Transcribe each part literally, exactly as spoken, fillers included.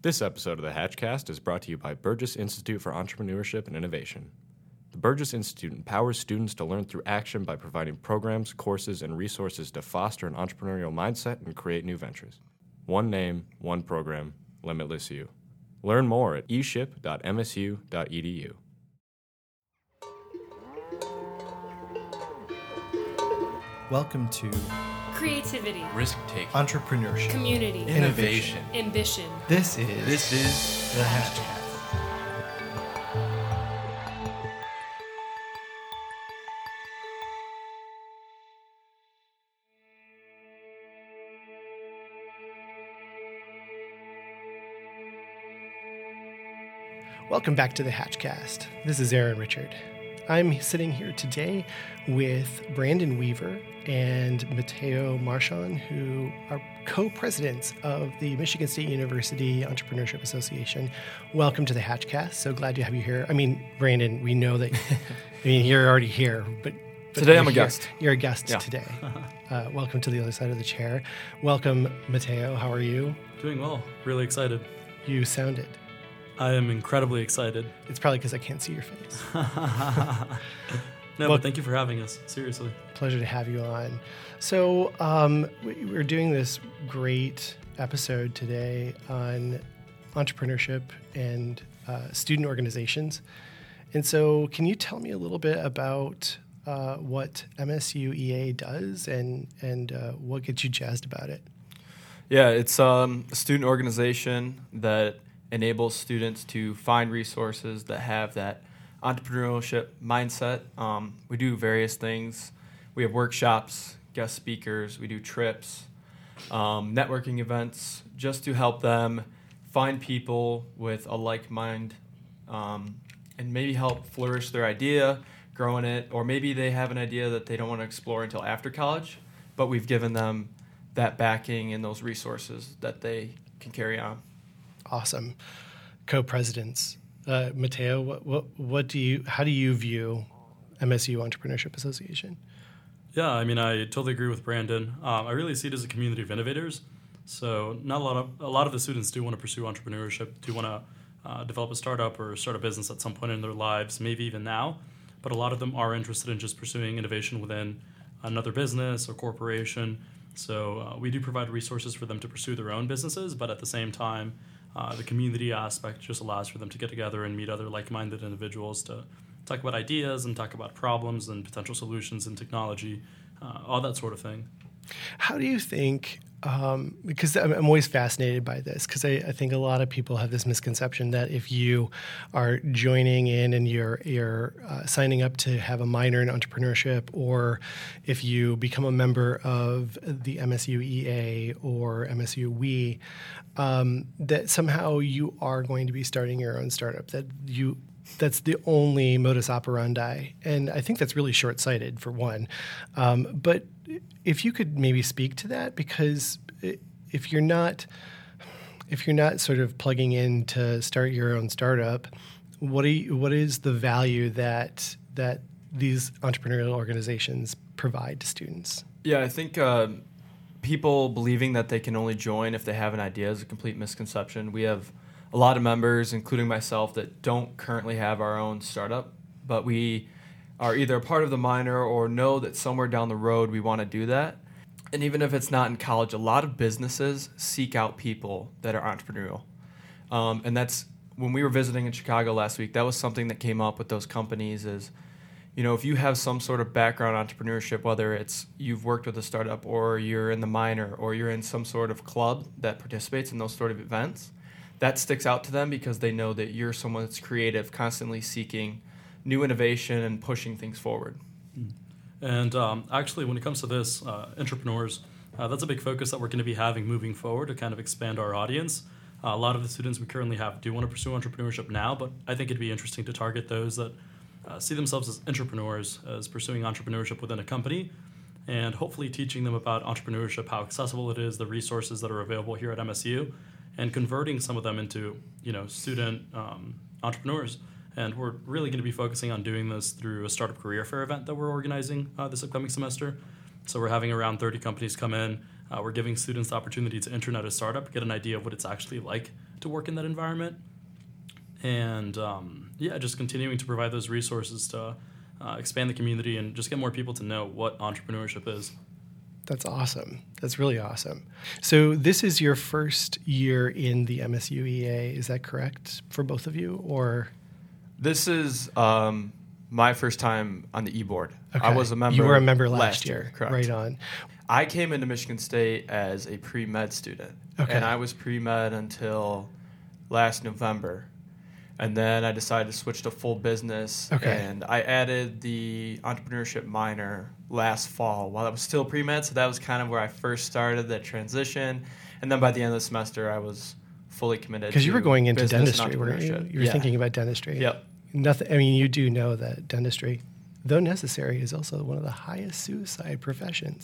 This episode of the Hatchcast is brought to you by Burgess Institute for Entrepreneurship and Innovation. The Burgess Institute empowers students to learn through action by providing programs, courses, and resources to foster an entrepreneurial mindset and create new ventures. One name, one program, Limitless You. Learn more at e ship dot m s u dot e d u. Welcome to Creativity, risk-taking, entrepreneurship, community, innovation, ambition. This is This is the Hatchcast. Welcome back to the Hatchcast. This is Aaron Richard. I'm sitting here today with Brandon Weaver and Mateo Marchand, who are co-presidents of the Michigan State University Entrepreneurship Association. Welcome to the Hatchcast. So glad to have you here. I mean, Brandon, we know that I mean you're already here, but, but Today I'm a here. guest. You're a guest Yeah. today. Uh, welcome to the other side of the chair. Welcome, Mateo. How are you? Doing well. Really excited. You sound it. I am incredibly excited. It's probably because I can't see your face. No, Well- but thank you for having us. Seriously. Pleasure to have you on. So um, we- we're doing this great episode today on entrepreneurship and uh, student organizations. And so can you tell me a little bit about uh, what M S U E A does and, and uh, what gets you jazzed about it? Yeah, it's um, a student organization that enables students to find resources that have that entrepreneurship mindset. Um, we do various things. We have workshops, guest speakers, we do trips, um, networking events, just to help them find people with a like mind um, and maybe help flourish their idea, grow in it, or maybe they have an idea that they don't want to explore until after college, but we've given them that backing and those resources that they can carry on. Awesome. Co-presidents. Uh, Mateo, what, what, what do you, how do you view M S U Entrepreneurship Association? Yeah, I mean, I totally agree with Brandon. Um, I really see it as a community of innovators. So not a lot of a lot of the students do want to pursue entrepreneurship, do want to uh, develop a startup or start a business at some point in their lives, maybe even now. But a lot of them are interested in just pursuing innovation within another business or corporation. So uh, we do provide resources for them to pursue their own businesses, but at the same time, uh, the community aspect just allows for them to get together and meet other like-minded individuals to talk about ideas and talk about problems and potential solutions in technology, uh, all that sort of thing. How do you think, um, because I'm, I'm always fascinated by this, because I, I think a lot of people have this misconception that if you are joining in and you're, you're uh, signing up to have a minor in entrepreneurship, or if you become a member of the M S U E A or M S U W E, um, that somehow you are going to be starting your own startup, that you that's the only modus operandi. And I think that's really short-sighted, for one. Um, but if you could maybe speak to that, because if you're not if you're not sort of plugging in to start your own startup, what do you, what is the value that that these entrepreneurial organizations provide to students? Yeah, I think uh, people believing that they can only join if they have an idea is a complete misconception. We have a lot of members, including myself, that don't currently have our own startup, but we are either a part of the minor or know that somewhere down the road we want to do that. And even if it's not in college, a lot of businesses seek out people that are entrepreneurial. Um, and that's, when we were visiting in Chicago last week, that was something that came up with those companies is, you know, if you have some sort of background in entrepreneurship, whether it's you've worked with a startup or you're in the minor or you're in some sort of club that participates in those sort of events, that sticks out to them because they know that you're someone that's creative, constantly seeking new innovation and pushing things forward. And um, actually, when it comes to this, uh, entrepreneurs, uh, that's a big focus that we're going to be having moving forward to kind of expand our audience. Uh, a lot of the students we currently have do want to pursue entrepreneurship now, but I think it'd be interesting to target those that uh, see themselves as entrepreneurs, as pursuing entrepreneurship within a company, and hopefully teaching them about entrepreneurship, how accessible it is, the resources that are available here at M S U, and converting some of them into, you know, student um, entrepreneurs. And we're really going to be focusing on doing this through a startup career fair event that we're organizing uh, this upcoming semester. So we're having around thirty companies come in. Uh, we're giving students the opportunity to intern at a startup, get an idea of what it's actually like to work in that environment. And um, yeah, just continuing to provide those resources to uh, expand the community and just get more people to know what entrepreneurship is. That's awesome. That's really awesome. So this is your first year in the M S U E A, is that correct for both of you? Or This is um, my first time on the e-board. okay. I was a member. You were a member last, last year. year, correct. Right on. I came into Michigan State as a pre-med student, Okay. and I was pre-med until last November. And then I decided to switch to full business, Okay. and I added the entrepreneurship minor last fall while I was still pre-med, so that was kind of where I first started that transition. And then by the end of the semester, I was fully committed. Because you were to going into business and dentistry, weren't you? entrepreneurship. You were Yeah. thinking about dentistry. Yep. Nothing. I mean, you do know that dentistry, though necessary, is also one of the highest suicide professions.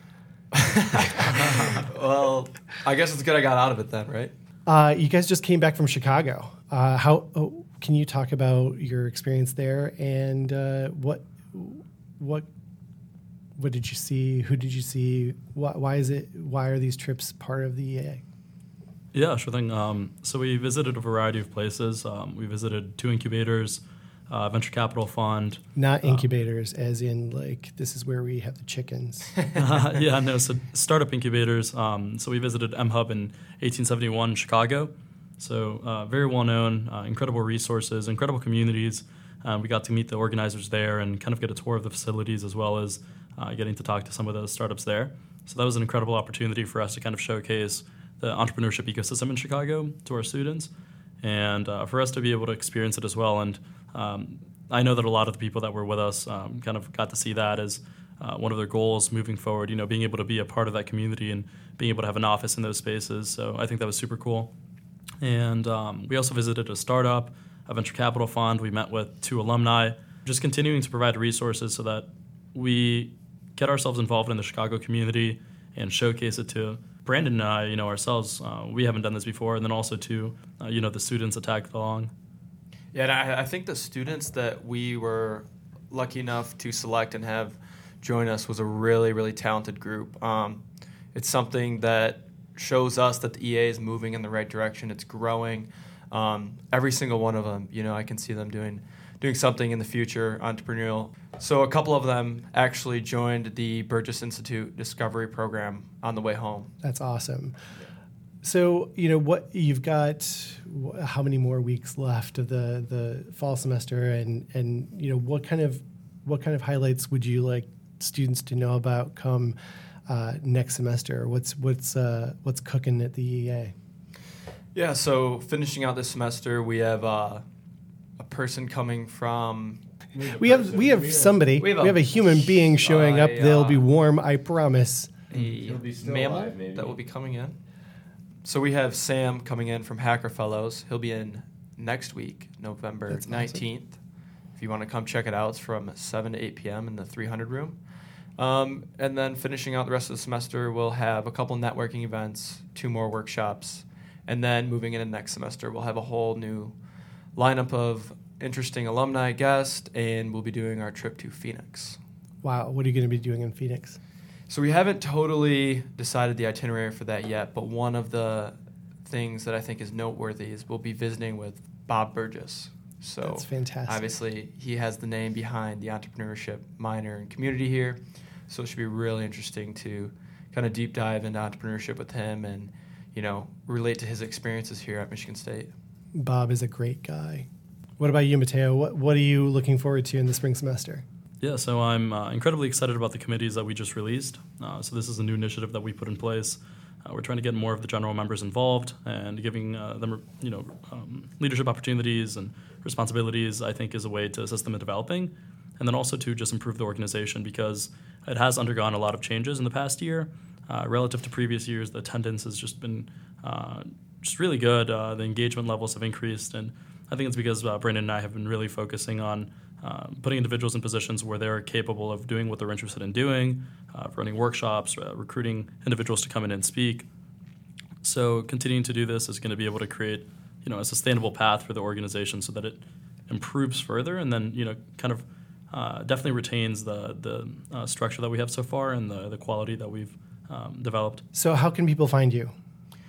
Well, I guess it's good I got out of it then, right? Uh, you guys just came back from Chicago. Uh, how oh, can you talk about your experience there and uh, what what what did you see? Who did you see? Why, why is it? Why are these trips part of the E A? Yeah, sure thing. Um, so we visited a variety of places. Um, we visited two incubators, uh, venture capital fund. Not incubators, as in like this is where we have the chickens. Uh, yeah, no, so startup incubators. Um, so we visited M-Hub in eighteen seventy-one, Chicago. So uh, very well known, uh, incredible resources, incredible communities. Um, we got to meet the organizers there and kind of get a tour of the facilities as well as uh, getting to talk to some of those startups there. So that was an incredible opportunity for us to kind of showcase the entrepreneurship ecosystem in Chicago to our students and uh, for us to be able to experience it as well. And um, I know that a lot of the people that were with us um, kind of got to see that as uh, one of their goals moving forward, you know, being able to be a part of that community and being able to have an office in those spaces. So I think that was super cool. And um, we also visited a startup, a venture capital fund. We met with two alumni, just continuing to provide resources so that we get ourselves involved in the Chicago community and showcase it to Brandon and I, you know, ourselves. Uh, we haven't done this before, and then also to, uh, you know, the students that tagged along. Yeah, and I, I think the students that we were lucky enough to select and have join us was a really, really talented group. Um, it's something that shows us that the E A is moving in the right direction. It's growing. Um, every single one of them, you know, I can see them doing doing something in the future, entrepreneurial. So a couple of them actually joined the Burgess Institute Discovery Program on the way home. That's awesome. So, you know, what you've got, wh- how many more weeks left of the, the fall semester, and, and you know, what kind of what kind of highlights would you like students to know about come uh, next semester? What's what's uh, what's cooking at the E A? Yeah, so finishing out this semester, we have uh, a person coming from. We have we have somebody. We We have have a, a- human being showing up. I, They'll uh, be warm, I promise. A He'll be still mammal alive, maybe. that will be coming in. So we have Sam coming in from Hacker Fellows. He'll be in next week, November That's awesome. nineteenth. If you want to come check it out, it's from seven to eight p.m. in the three hundred room. Um, and then finishing out the rest of the semester, we'll have a couple networking events, two more workshops, and then moving into next semester, we'll have a whole new lineup of interesting alumni guests, and we'll be doing our trip to Phoenix. Wow, what are you going to be doing in Phoenix? So we haven't totally decided the itinerary for that yet, but one of the things that I think is noteworthy is we'll be visiting with Bob Burgess. So That's fantastic. obviously he has the name behind the entrepreneurship minor and community here, so it should be really interesting to kind of deep dive into entrepreneurship with him and, you know, relate to his experiences here at Michigan State. Bob is a great guy. What about you, Mateo? What what are you looking forward to in the spring semester? Yeah, so I'm uh, incredibly excited about the committees that we just released. Uh, so this is a new initiative that we put in place. Uh, we're trying to get more of the general members involved and giving uh, them, you know, um, leadership opportunities and responsibilities, I think, is a way to assist them in developing. And then also to just improve the organization because it has undergone a lot of changes in the past year. Uh, relative to previous years, the attendance has just been uh, just really good. Uh, the engagement levels have increased. And I think it's because uh, Brandon and I have been really focusing on Uh, putting individuals in positions where they're capable of doing what they're interested in doing, uh, running workshops, uh, recruiting individuals to come in and speak. So continuing to do this is going to be able to create, you know, a sustainable path for the organization so that it improves further and then, you know, kind of uh, definitely retains the the uh, structure that we have so far and the, the quality that we've um, developed. So how can people find you?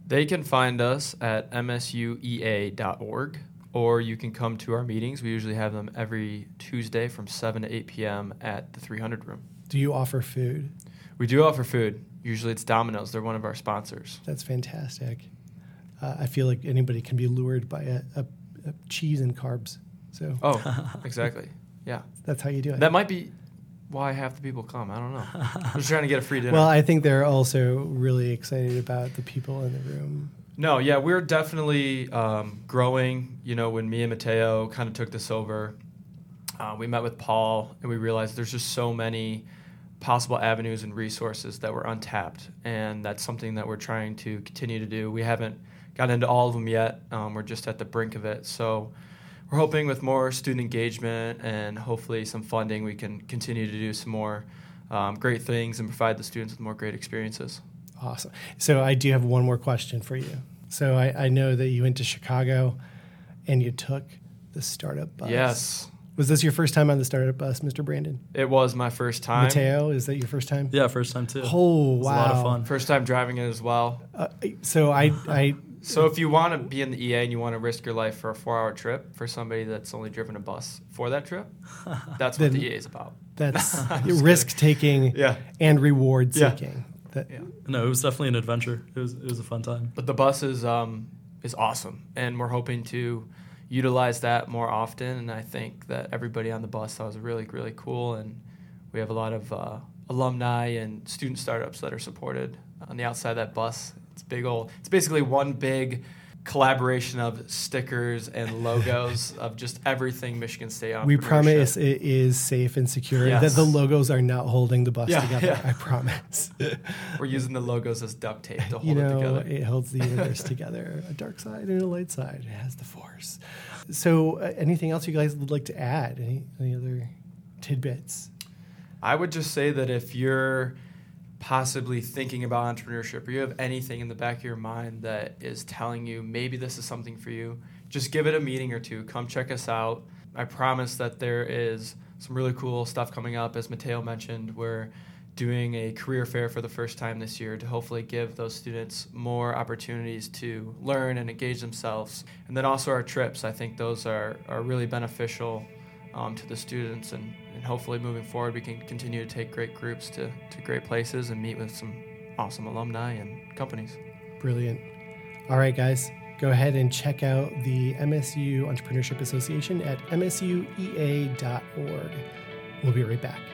They can find us at m s u e a dot org, or you can come to our meetings. We usually have them every Tuesday from seven to eight p.m. at the three hundred room. Do you offer food? We do offer food. Usually it's Domino's. They're one of our sponsors. That's fantastic. Uh, I feel like anybody can be lured by a, a, a cheese and carbs. So Oh, exactly. Yeah. that's how you do it. That might be why half the people come. I don't know. I'm just trying to get a free dinner. Well, I think they're also really excited about the people in the room. No, yeah, we're definitely um, growing. You know, when me and Mateo kind of took this over, uh, we met with Paul and we realized there's just so many possible avenues and resources that were untapped, and that's something that we're trying to continue to do. We haven't gotten into all of them yet. Um, we're just at the brink of it. So we're hoping with more student engagement and hopefully some funding, we can continue to do some more um, great things and provide the students with more great experiences. Awesome. So I do have one more question for you. So I, I know that you went to Chicago and you took the startup bus. Yes. Was this your first time on the startup bus, Mister Brandon? It was my first time. Mateo, is that your first time? Yeah, first time too. Oh, It was wow. a lot of fun. First time driving it as well. Uh, so I, I, So if you want to be in the E A and you want to risk your life for a four-hour trip for somebody that's only driven a bus for that trip, that's what Then- the E A is about. that's just risk taking Yeah. and reward Yeah. seeking. That, Yeah. No, it was definitely an adventure. It was it was a fun time. But the bus is um, is awesome, and we're hoping to utilize that more often. And I think that everybody on the bus thought it was really, really cool. And we have a lot of uh, alumni and student startups that are supported on the outside of that bus. It's big old. It's basically one big collaboration of stickers and logos of just everything Michigan State entrepreneurship. we promise it is safe and secure. Yes. That the logos are not holding the bus Yeah, together. yeah. I promise. We're using the logos as duct tape to hold you know, it together. it holds the universe together. A dark side and a light side. It has the force. So, uh, anything else you guys would like to add? Any any other tidbits? I would just say that if you're possibly thinking about entrepreneurship or you have anything in the back of your mind that is telling you maybe this is something for you, just give it a meeting or two. Come check us out. I promise that there is some really cool stuff coming up. As Mateo mentioned, we're doing a career fair for the first time this year to hopefully give those students more opportunities to learn and engage themselves. And then also our trips. I think those are, are really beneficial um, to the students, and, and hopefully moving forward we can continue to take great groups to, to great places and meet with some awesome alumni and companies. Brilliant. All right, guys, go ahead and check out the M S U Entrepreneurship Association at m s u e a dot org. We'll be right back.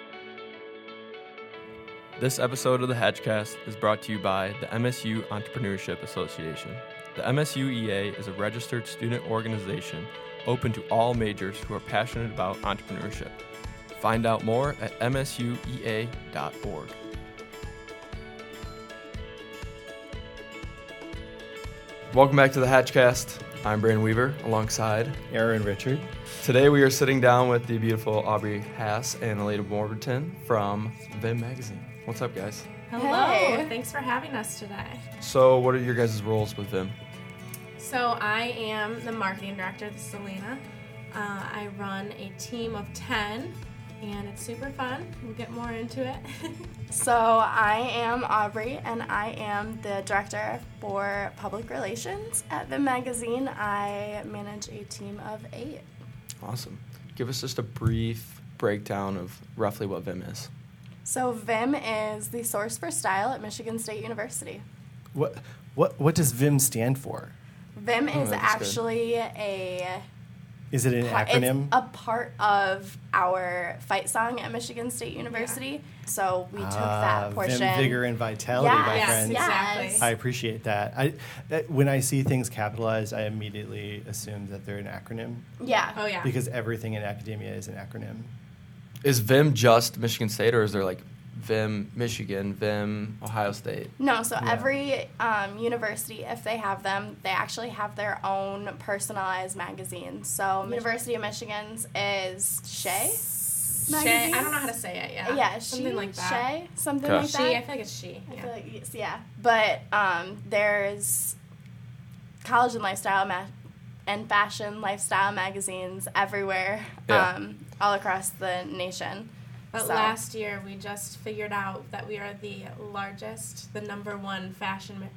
This episode of the Hatchcast is brought to you by the M S U Entrepreneurship Association. The M S U E A is a registered student organization open to all majors who are passionate about entrepreneurship. Find out more at m s u e a dot org. Welcome back to the Hatchcast. I'm Brandon Weaver alongside Aaron Richard. Today we are sitting down with the beautiful Aubrey Haas and Aleda Warburton from Vim Magazine. What's up, guys? Hello. Hey. Thanks for having us today. So what are your guys' roles with Vim? So I am the marketing director. This is Elena. Uh, I run a team of ten, and it's super fun. We'll get more into it. So I am Aubrey, and I am the director for public relations at Vim Magazine. I manage a team of eight. Awesome. Give us just a brief breakdown of roughly what Vim is. So Vim is the source for style at Michigan State University. What what what does Vim stand for? Vim Oh, is that's good. actually a Is it an part- acronym? It's a part of our fight song at Michigan State University. So we took Ah, that portion. Vim, vigor, and vitality, my Yes, friends. exactly. yes. I appreciate that. I that, when I see things capitalized, I immediately assume that they're an acronym Yeah. Oh yeah. because everything in academia is an acronym. Is Vim just Michigan State, or is there like Vim Michigan, Vim Ohio State? No, so Yeah. every um, university, if they have them, they actually have their own personalized magazine. So University of Michigan's is Shea Shay. magazine. I don't know how to say it. Yeah. Yeah, something she, like that. Shea, something Okay. like She. that. I feel like it's she. I Yeah. feel like yes, yeah. But um, there's college and lifestyle ma- and fashion lifestyle magazines everywhere, Yeah. um, all across the nation. But So- last year we just figured out that we are the largest, the number one fashion ma-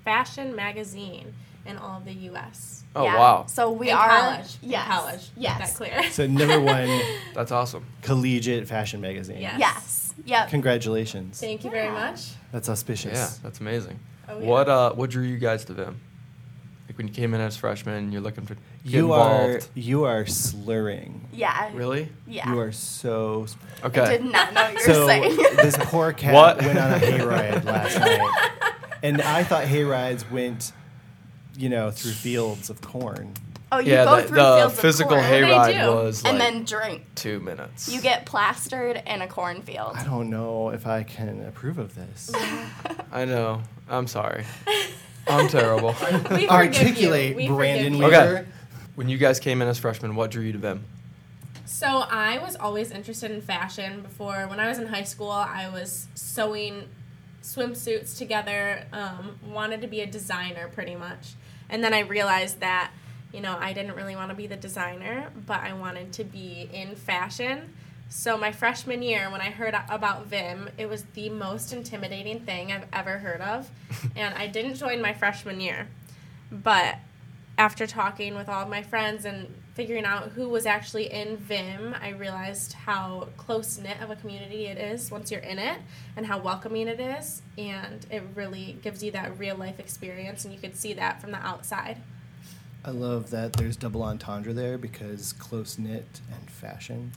fashion magazine in all of the U S Oh, Yeah. wow. So we in are college. Yes. In college. Yes. Make that clear. So number one That's awesome. collegiate fashion magazine. Yes. Yes. Yep. Congratulations. Thank you very Yeah. much. That's auspicious. Yeah, that's amazing. Oh, yeah. What uh what drew you guys to Vim? Like when you came in as freshmen, you're looking to get You are involved. you are slurring. Yeah. Really? Yeah. You are so. Okay. I did not know what you were So saying. this poor cat What? went on a hayride last night, and I thought hayrides went, you know, through fields of corn. Oh, you yeah, go the, through the fields physical of corn, hayride They do. was like and then drink. two minutes. You get plastered in a cornfield. I don't know if I can approve of this. I know. I'm sorry. I'm terrible. We forgive you. Articulate, We Brandon forgive you. Weaver. Okay. When you guys came in as freshmen, what drew you to Vim? So I was always interested in fashion before. When I was in high school, I was sewing swimsuits together, um, wanted to be a designer pretty much. And then I realized that, you know, I didn't really want to be the designer, but I wanted to be in fashion. So my freshman year, when I heard about Vim, it was the most intimidating thing I've ever heard of. And I didn't join my freshman year. But after talking with all of my friends and figuring out who was actually in Vim, I realized how close-knit of a community it is once you're in it and how welcoming it is. And it really gives you that real-life experience, and you could see that from the outside. I love that there's double entendre there because close knit and fashion.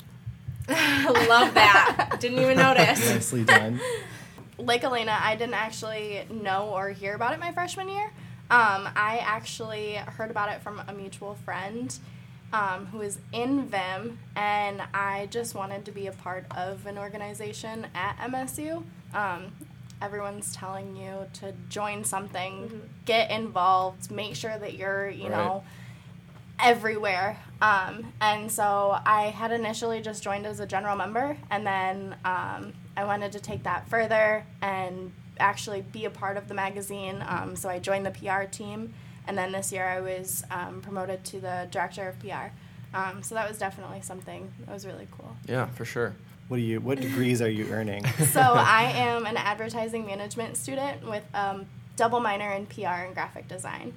I love that. Didn't even notice. Nicely done. Like Elena, I didn't actually know or hear about it my freshman year. Um, I actually heard about it from a mutual friend um, who is in Vim, and I just wanted to be a part of an organization at M S U. Um, everyone's telling you to join something, Mm-hmm. get involved, make sure that you're, you Right. know, everywhere. Um, and so I had initially just joined as a general member, and then um, I wanted to take that further and actually be a part of the magazine. Um, so I joined the P R team, and then this year I was um, promoted to the director of P R. Um, so that was definitely something that was really cool. Yeah, for sure. What do you? What degrees are you earning? So I am an advertising management student with um, double minor in P R and graphic design.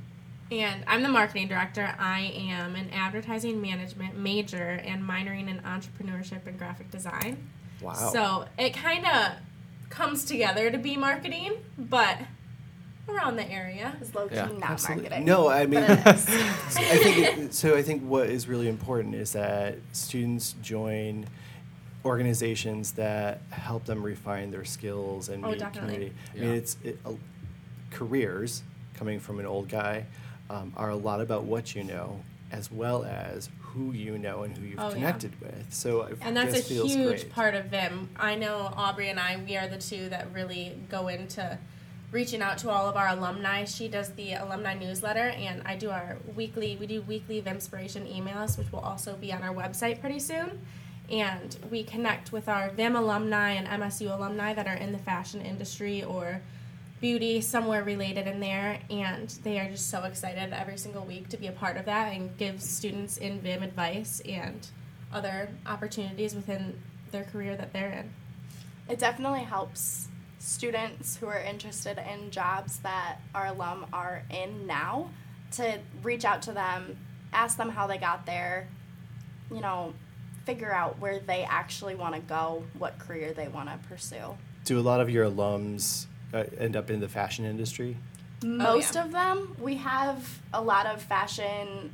And I'm the marketing director. I am an advertising management major and minoring in entrepreneurship and graphic design. Wow. So it kind of comes together to be marketing, but around the area. It's low-key Yeah, not Absolutely. marketing. No, I mean, but it is. I think it, so. I think what is really important is that students join organizations that help them refine their skills and Oh, meet definitely. community. I Yeah. mean, it's it, uh, careers coming from an old guy um, are a lot about what you know as well as who you know and who you've Oh, yeah. connected with. So it And that's a just feels huge great. part of Vim. I know Aubrey and I, we are the two that really go into reaching out to all of our alumni. She does the alumni newsletter, and I do our weekly, we do weekly Vimspiration emails, which will also be on our website pretty soon. And we connect with our Vim alumni and M S U alumni that are in the fashion industry or beauty, somewhere related in there, and they are just so excited every single week to be a part of that and give students in Vim advice and other opportunities within their career that they're in. It definitely helps students who are interested in jobs that our alum are in now to reach out to them, ask them how they got there, you know, figure out where they actually want to go, what career they want to pursue. Do a lot of your alums uh, end up in the fashion industry? Most yeah. of them, we have a lot of fashion,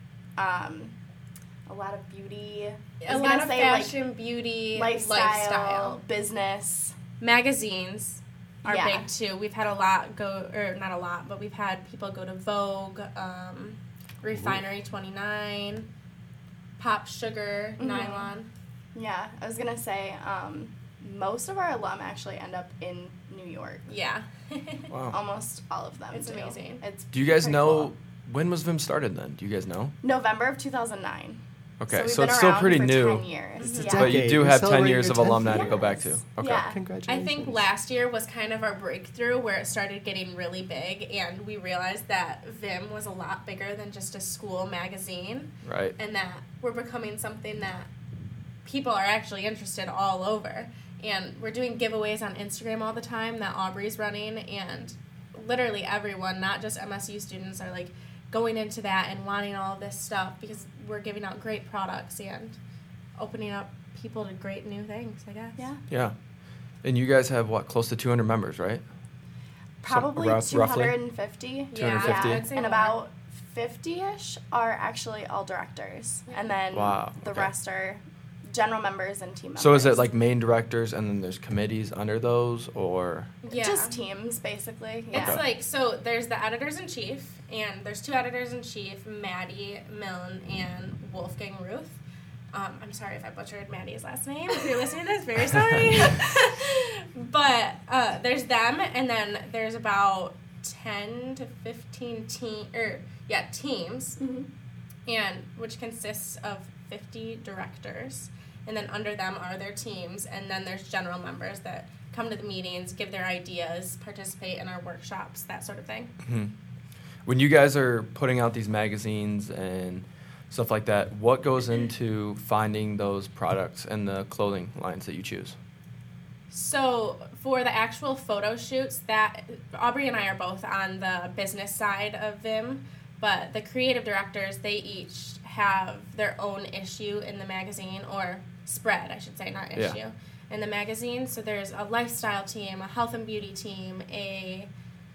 um, a lot of beauty, I A was lot gonna of say, fashion, beauty, like, lifestyle, lifestyle. business. Magazines are Yeah. big too. We've had a lot go, or not a lot, but we've had people go to Vogue, um, Refinery twenty-nine, Pop Sugar, Mhm. Nylon. Yeah, I was gonna say, um, most of our alum actually end up in New York. Yeah. Wow. Almost all of them. It's do. amazing. It's Do you guys pretty know cool. when was Vim started then? Do you guys know? November of two thousand nine. Okay, we've so been it's still around pretty for new. ten years. It's a Yeah. But you decade. do You're have ten celebrating years your of tenth alumni to year. go back to. Yes. Okay. Yeah. Congratulations. I think last year was kind of our breakthrough where it started getting really big, and we realized that Vim was a lot bigger than just a school magazine, Right. and that we're becoming something that people are actually interested all over. And we're doing giveaways on Instagram all the time that Aubrey's running, and literally everyone, not just M S U students, are like going into that and wanting all of this stuff because we're giving out great products and opening up people to great new things, I guess. Yeah. Yeah. And you guys have, what, close to two hundred members, right? Probably rough- two roughly? hundred fifty. Yeah, two hundred fifty? I'd say And more. about fifty-ish are actually all directors. And then Wow, the okay. rest are general members and team members. So is it like main directors and then there's committees under those, or? Yeah. Just teams, basically. It's Yeah. like, so there's the editors-in-chief, and there's two editors-in-chief, Maddie Milne and Wolfgang Ruth. Um, I'm sorry if I butchered Maddie's last name. If you're listening to this, very sorry. But uh, there's them, and then there's about ten to fifteen team, or yeah, teams, Mhm. and which consists of fifty directors, and then under them are their teams, and then there's general members that come to the meetings, give their ideas, participate in our workshops, that sort of thing. Mhm. When you guys are putting out these magazines and stuff like that, what goes into finding those products and the clothing lines that you choose? So for the actual photo shoots, that Aubrey and I are both on the business side of Vim, but the creative directors, they each have their own issue in the magazine, or spread, I should say, not Yeah. issue, in the magazine. So there's a lifestyle team, a health and beauty team, a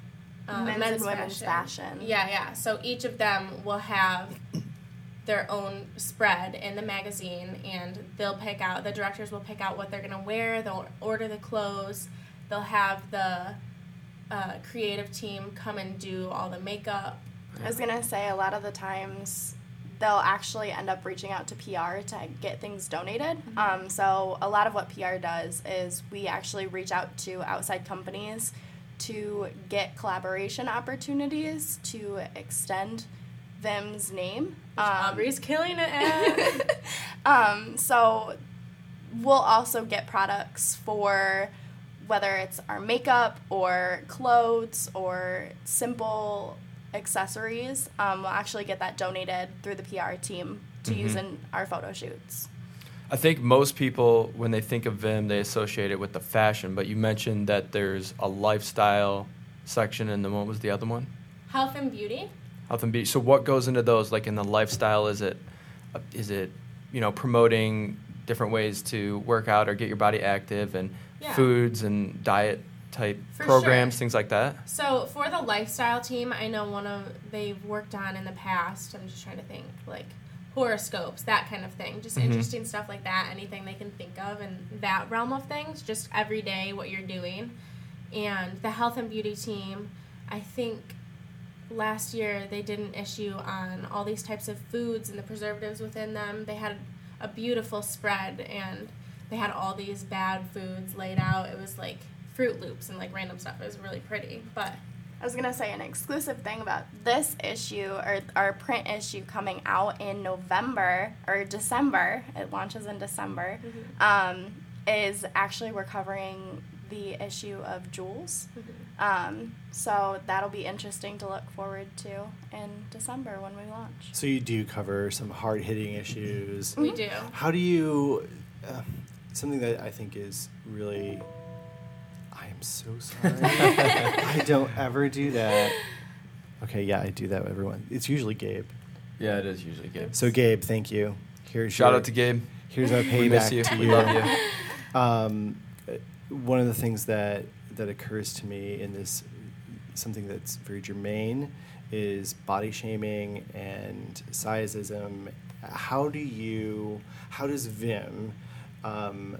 uh, Men's men's, and women's fashion. fashion. Yeah, yeah. So each of them will have their own spread in the magazine, and they'll pick out, the directors will pick out what they're going to wear, they'll order the clothes, they'll have the uh, creative team come and do all the makeup. I was going to say a lot of the times they'll actually end up reaching out to P R to get things donated. Mm-hmm. Um, so a lot of what P R does is we actually reach out to outside companies to get collaboration opportunities to extend Vim's name. Which Aubrey's killing it at. um, so we'll also get products for whether it's our makeup or clothes or simple accessories. Um, we'll actually get that donated through the P R team to use in our photo shoots. I think most people, when they think of Vim, they associate it with the fashion, but you mentioned that there's a lifestyle section, and then what was the other one? Health and beauty. Health and beauty. So what goes into those? Like in the lifestyle, is it, uh, is it, you know, promoting different ways to work out or get your body active, and Yeah. foods and diet type For programs, sure. things like that? So for the lifestyle team, I know one of they've worked on in the past. I'm just trying to think, like horoscopes, that kind of thing. Just Mhm. interesting stuff like that. Anything they can think of in that realm of things. Just every day what you're doing. And the health and beauty team, I think last year they did an issue on all these types of foods and the preservatives within them. They had a beautiful spread, and they had all these bad foods laid out. It was like Fruit Loops and like random stuff. It was really pretty, but I was going to say an exclusive thing about this issue, or our print issue coming out in November or December, it launches in December, um, is actually we're covering the issue of Jules. Um, so that'll be interesting to look forward to in December when we launch. So you do cover some hard-hitting issues. we do. How do you, uh, something that I think is really, I am so sorry. I don't ever do that. Okay, yeah, I do that with everyone. It's usually Gabe. Yeah, it is usually Gabe. So Gabe, thank you. Here's Shout your, out to Gabe. Here's our We miss payback you. to We you. love you. Um, uh, one of the things that that occurs to me in this, something that's very germane, is body shaming and sizeism. How do you, how does Vim, um,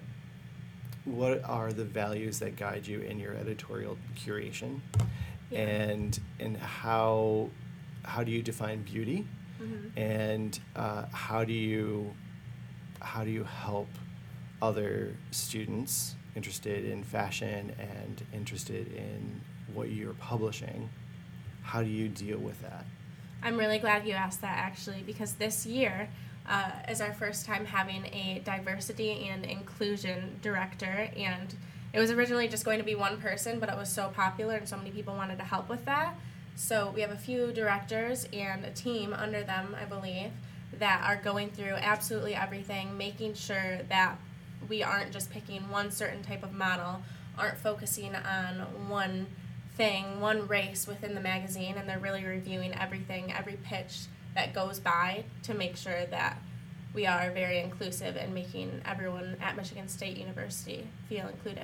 what are the values that guide you in your editorial curation, Yeah. and and how how do you define beauty, Mhm. and uh, how do you how do you help other students interested in fashion and interested in what you're publishing? How do you deal with that? I'm really glad you asked that, actually, because this year uh, is our first time having a diversity and inclusion director, and it was originally just going to be one person, but it was so popular and so many people wanted to help with that. So we have a few directors and a team under them, I believe, that are going through absolutely everything, making sure that we aren't just picking one certain type of model, aren't focusing on one thing, one race within the magazine, and they're really reviewing everything, every pitch that goes by to make sure that we are very inclusive and making everyone at Michigan State University feel included.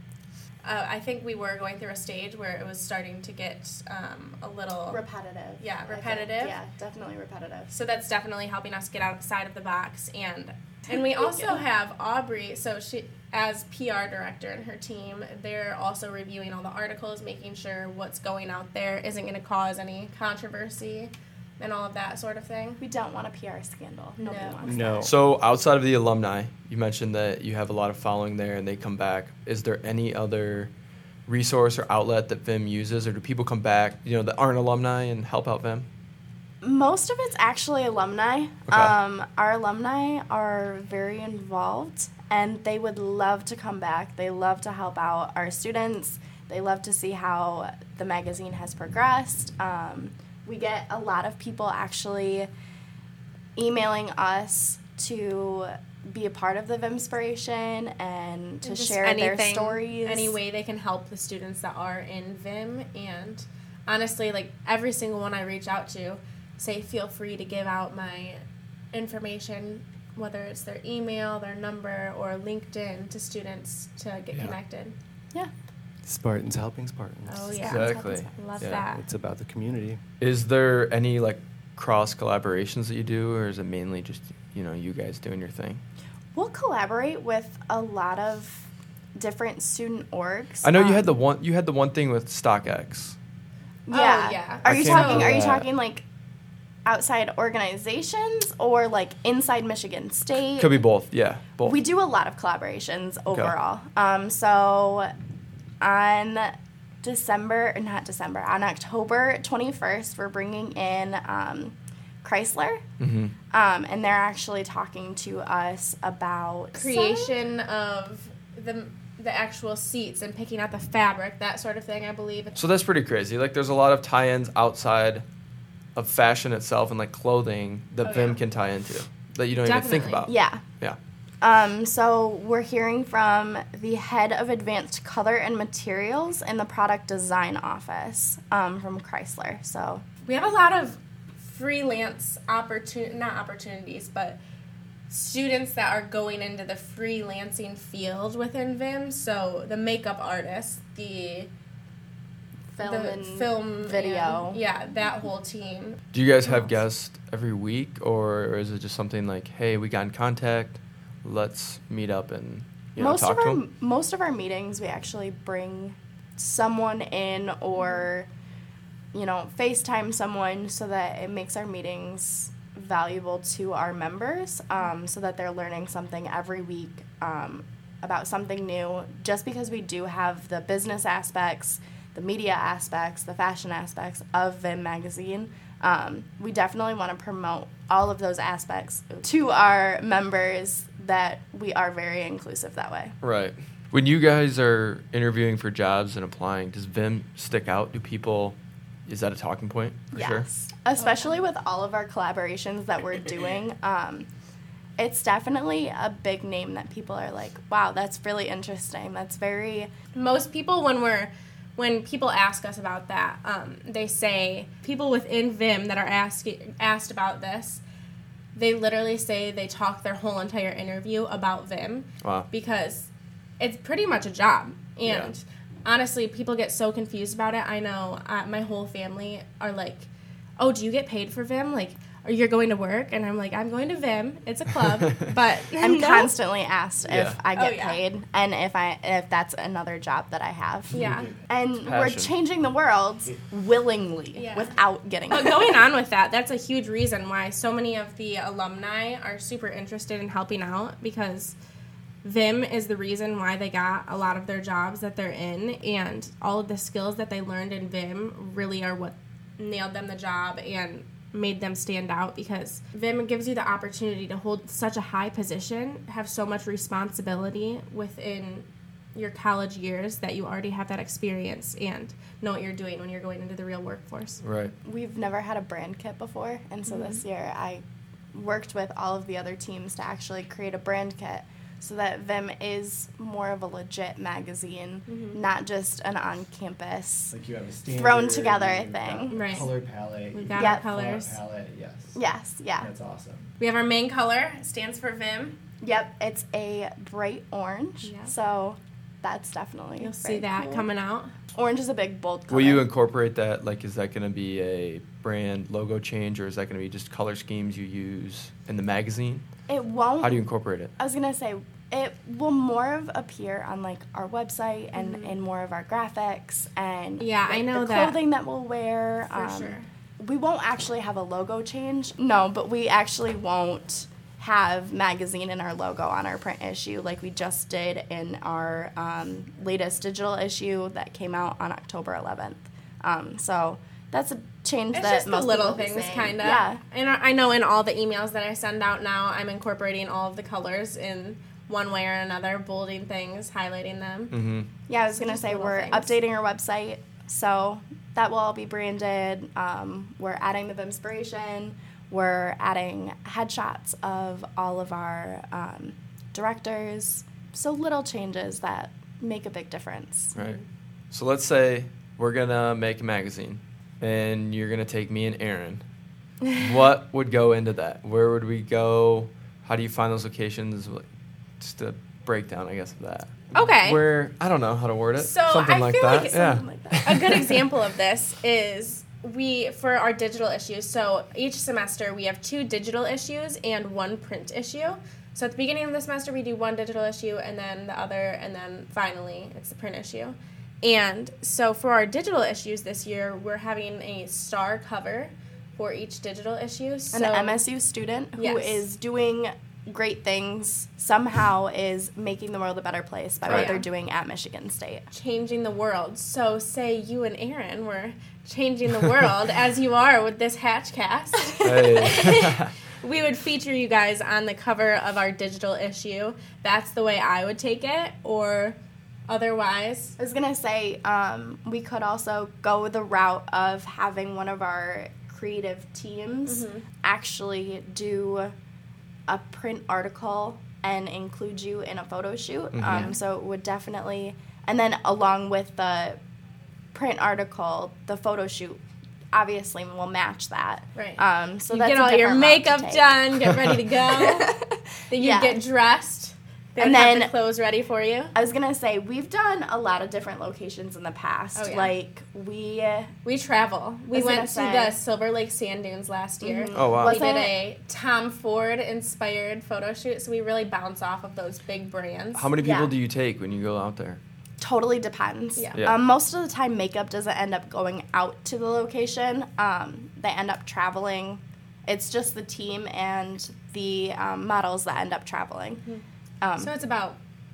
Uh, I think we were going through a stage where it was starting to get um, a little Repetitive. Yeah, I think. repetitive. Yeah, definitely repetitive. So that's definitely helping us get outside of the box, and and we also have Aubrey. So she, as P R director and her team, they're also reviewing all the articles, making sure what's going out there isn't going to cause any controversy, and all of that sort of thing. We don't want a P R scandal. Nobody No. wants No. that. So outside of the alumni, you mentioned that you have a lot of following there and they come back. Is there any other resource or outlet that Vim uses, or do people come back, you know, that aren't alumni and help out Vim? Most of it's actually alumni. Okay. Um, our alumni are very involved, and they would love to come back. They love to help out our students. They love to see how the magazine has progressed. Um, we get a lot of people actually emailing us to be a part of the Vimspiration and to And just share their anything, stories. Any way they can help the students that are in Vim. And honestly, like every single one I reach out to, say feel free to give out my information, whether it's their email, their number, or LinkedIn to students to get Yeah. connected. Yeah. Spartans helping Spartans. Oh yeah, Exactly. love Yeah. that. It's about the community. Is there any like cross collaborations that you do, or is it mainly just, you know, you guys doing your thing? We'll collaborate with a lot of different student orgs. I know you Um, had the one you had the one thing with StockX. Yeah. Oh, yeah. Are I you can't talking? Are you remember that. talking like outside organizations or like inside Michigan State? Could be both. Yeah, both. We do a lot of collaborations overall. Um, so on December, not December, on October twenty-first, we're bringing in um, Chrysler, hmm um, and they're actually talking to us about some- Creation of the the actual seats and picking out the fabric, that sort of thing. I believe. So that's pretty crazy. Like, there's a lot of tie-ins outside of fashion itself and like clothing that Oh, Vim yeah. can tie into that you don't even think Definitely. about. Yeah. Yeah. Um, so we're hearing from the head of advanced color and materials in the product design office um, from Chrysler. So We have a lot of freelance opportun not opportunities, but students that are going into the freelancing field within Vim. So the makeup artists, the film the and film video. and- yeah, that whole team. Do you guys have guests every week, or, or is it just something like, hey, we got in contact, let's meet up and, you know, most talk of to our them? most of our meetings we actually bring someone in or you know FaceTime someone so that it makes our meetings valuable to our members, um, so that they're learning something every week um, about something new. Just because we do have the business aspects, the media aspects, the fashion aspects of Vim magazine, um, we definitely want to promote all of those aspects to our members, that we are very inclusive that way. Right. When you guys are interviewing for jobs and applying, does Vim stick out? Do people, is that a talking point for sure? Yes, especially with all of our collaborations that we're doing. Um, it's definitely a big name that people are like, wow, that's really interesting. That's very, Most people, when we're when people ask us about that, um, they say people within Vim that are asking asked about this, they literally say they talk their whole entire interview about Vim Wow. because it's pretty much a job. And Yeah. honestly, people get so confused about it. I know uh, my whole family are like, "Oh, do you get paid for Vim? Like, are you going to work?" And I'm like, "I'm going to Vim. It's a club." But I'm no. constantly asked Yeah. if I Oh, get yeah. paid and if I if that's another job that I have. Yeah. And we're passion. changing the world willingly Yeah. without getting But paid. going on with that, that's a huge reason why so many of the alumni are super interested in helping out, because Vim is the reason why they got a lot of their jobs that they're in, and all of the skills that they learned in Vim really are what nailed them the job and made them stand out, because Vim gives you the opportunity to hold such a high position, have so much responsibility within your college years, that you already have that experience and know what you're doing when you're going into the real workforce. Right. We've never had a brand kit before, and so this year I worked with all of the other teams to actually create a brand kit so that Vim is more of a legit magazine, Mm-hmm. not just an on-campus. Like you have a standard, Thrown together you've got thing. Right. color palette. We've you've got Yeah. our colors. font palette, yes. Yes, yeah. That's awesome. We have our main color, stands for Vim. Yep, it's a bright orange, Yeah. so that's definitely You'll see very that cool. coming out. Orange is a big, bold color. Will you incorporate that? Like, is that going to be a brand logo change, or is that going to be just color schemes you use in the magazine? It won't. How do you incorporate it? I was gonna say it will more of appear on like our website and Mm-hmm. in more of our graphics and Yeah, I like, know the that. clothing that we'll wear. For um, sure. We won't actually have a logo change. No, but we actually won't have magazine in our logo on our print issue like we just did in our um, latest digital issue that came out on October eleventh. Um, so that's a change It's that just the most little people will be things, saying. kind of. Yeah. And I I know in all the emails that I send out now, I'm incorporating all of the colors in one way or another, bolding things, highlighting them. Mm-hmm. Yeah, I was gonna just say little we're things. updating our website, so that will all be branded. Um, we're adding the Vimspiration. We're adding headshots of all of our um, directors. So little changes that make a big difference. Right. So let's say we're gonna make a magazine, and you're gonna take me and Aaron. What would go into that? Where would we go? How do you find those locations? Like, just a breakdown, I guess, of that. Okay. Where I don't know how to word it. So Something I like feel that. like it's yeah. Something like that. A good example of this is we, for our digital issues, so each semester we have two digital issues and one print issue. So at the beginning of the semester we do one digital issue and then the other, and then finally it's the print issue. And so for our digital issues this year, we're having a star cover for each digital issue. So An M S U student who Yes. is doing great things somehow is making the world a better place by Right. what they're doing at Michigan State. changing the world. So say you and Aaron were changing the world as you are with this Hatchcast. Hey. We would feature you guys on the cover of our digital issue. That's the way I would take it, or otherwise. I was gonna say um, we could also go the route of having one of our creative teams Mm-hmm. actually do a print article and include you in a photo shoot. Mhm. Um, so it would definitely, and then along with the print article, the photo shoot obviously will match that. Right. Um, so You that's get a all your different route to makeup take. done, get ready to go. Then you Yeah. get dressed. They And would have then- the clothes ready for you. I was gonna say we've done a lot of different locations in the past. Oh, yeah. Like we We travel. We was went gonna to say- the Silver Lake Sand Dunes last year. Mhm. Oh, wow. We Was did it- a Tom Ford inspired photo shoot, so we really bounce off of those big brands. How many people Yeah. do you take when you go out there? totally depends. Yeah. Yeah. Um, most of the time, makeup doesn't end up going out to the location. Um, they end up traveling. It's just the team and the um, models that end up traveling. Um, So it's about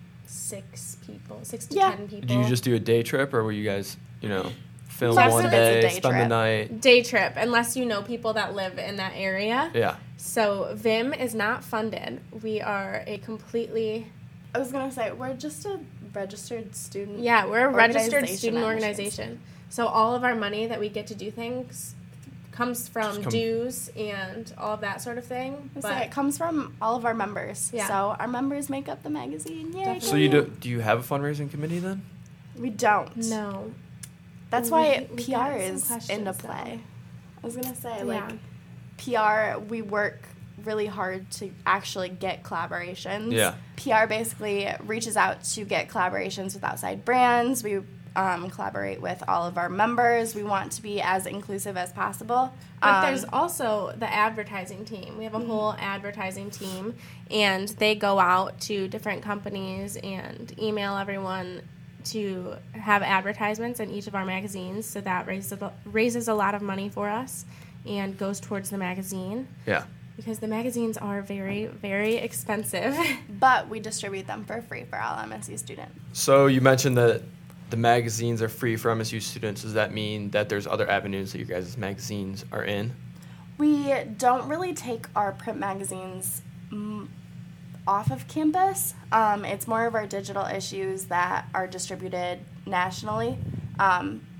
six people, six to Yeah. ten people. Do you just do a day trip, or will you guys, you know, film Most one of it's a day, day spend the trip. night? day trip, unless you know people that live in that area. Yeah. So Vim is not funded. We are a completely I was gonna say we're just a registered student. yeah, we're a registered Organization student at Michigan organization. So all of our money that we get to do things comes from Just come- dues and all of that sort of thing. I say But it comes from all of our members. Yeah. So our members make up the magazine. Yay! Definitely. So you do? Do you have a fundraising committee then? We don't. no. That's We- why we P R got some is questions, into though. play. I was gonna say Yeah. like P R. We work really hard to actually get collaborations. Yeah. P R basically reaches out to get collaborations with outside brands. We um, collaborate with all of our members. We want to be as inclusive as possible. But Um, there's also the advertising team. We have a Mm-hmm. whole advertising team, and they go out to different companies and email everyone to have advertisements in each of our magazines. So that raises a, raises a lot of money for us and goes towards the magazine Yeah. because the magazines are very, very expensive. but we distribute them for free for all M S U students. So you mentioned that the magazines are free for M S U students. Does that mean that there's other avenues that your guys' magazines are in? We don't really take our print magazines mm, off of campus. Um, it's more of our digital issues that are distributed nationally. Um,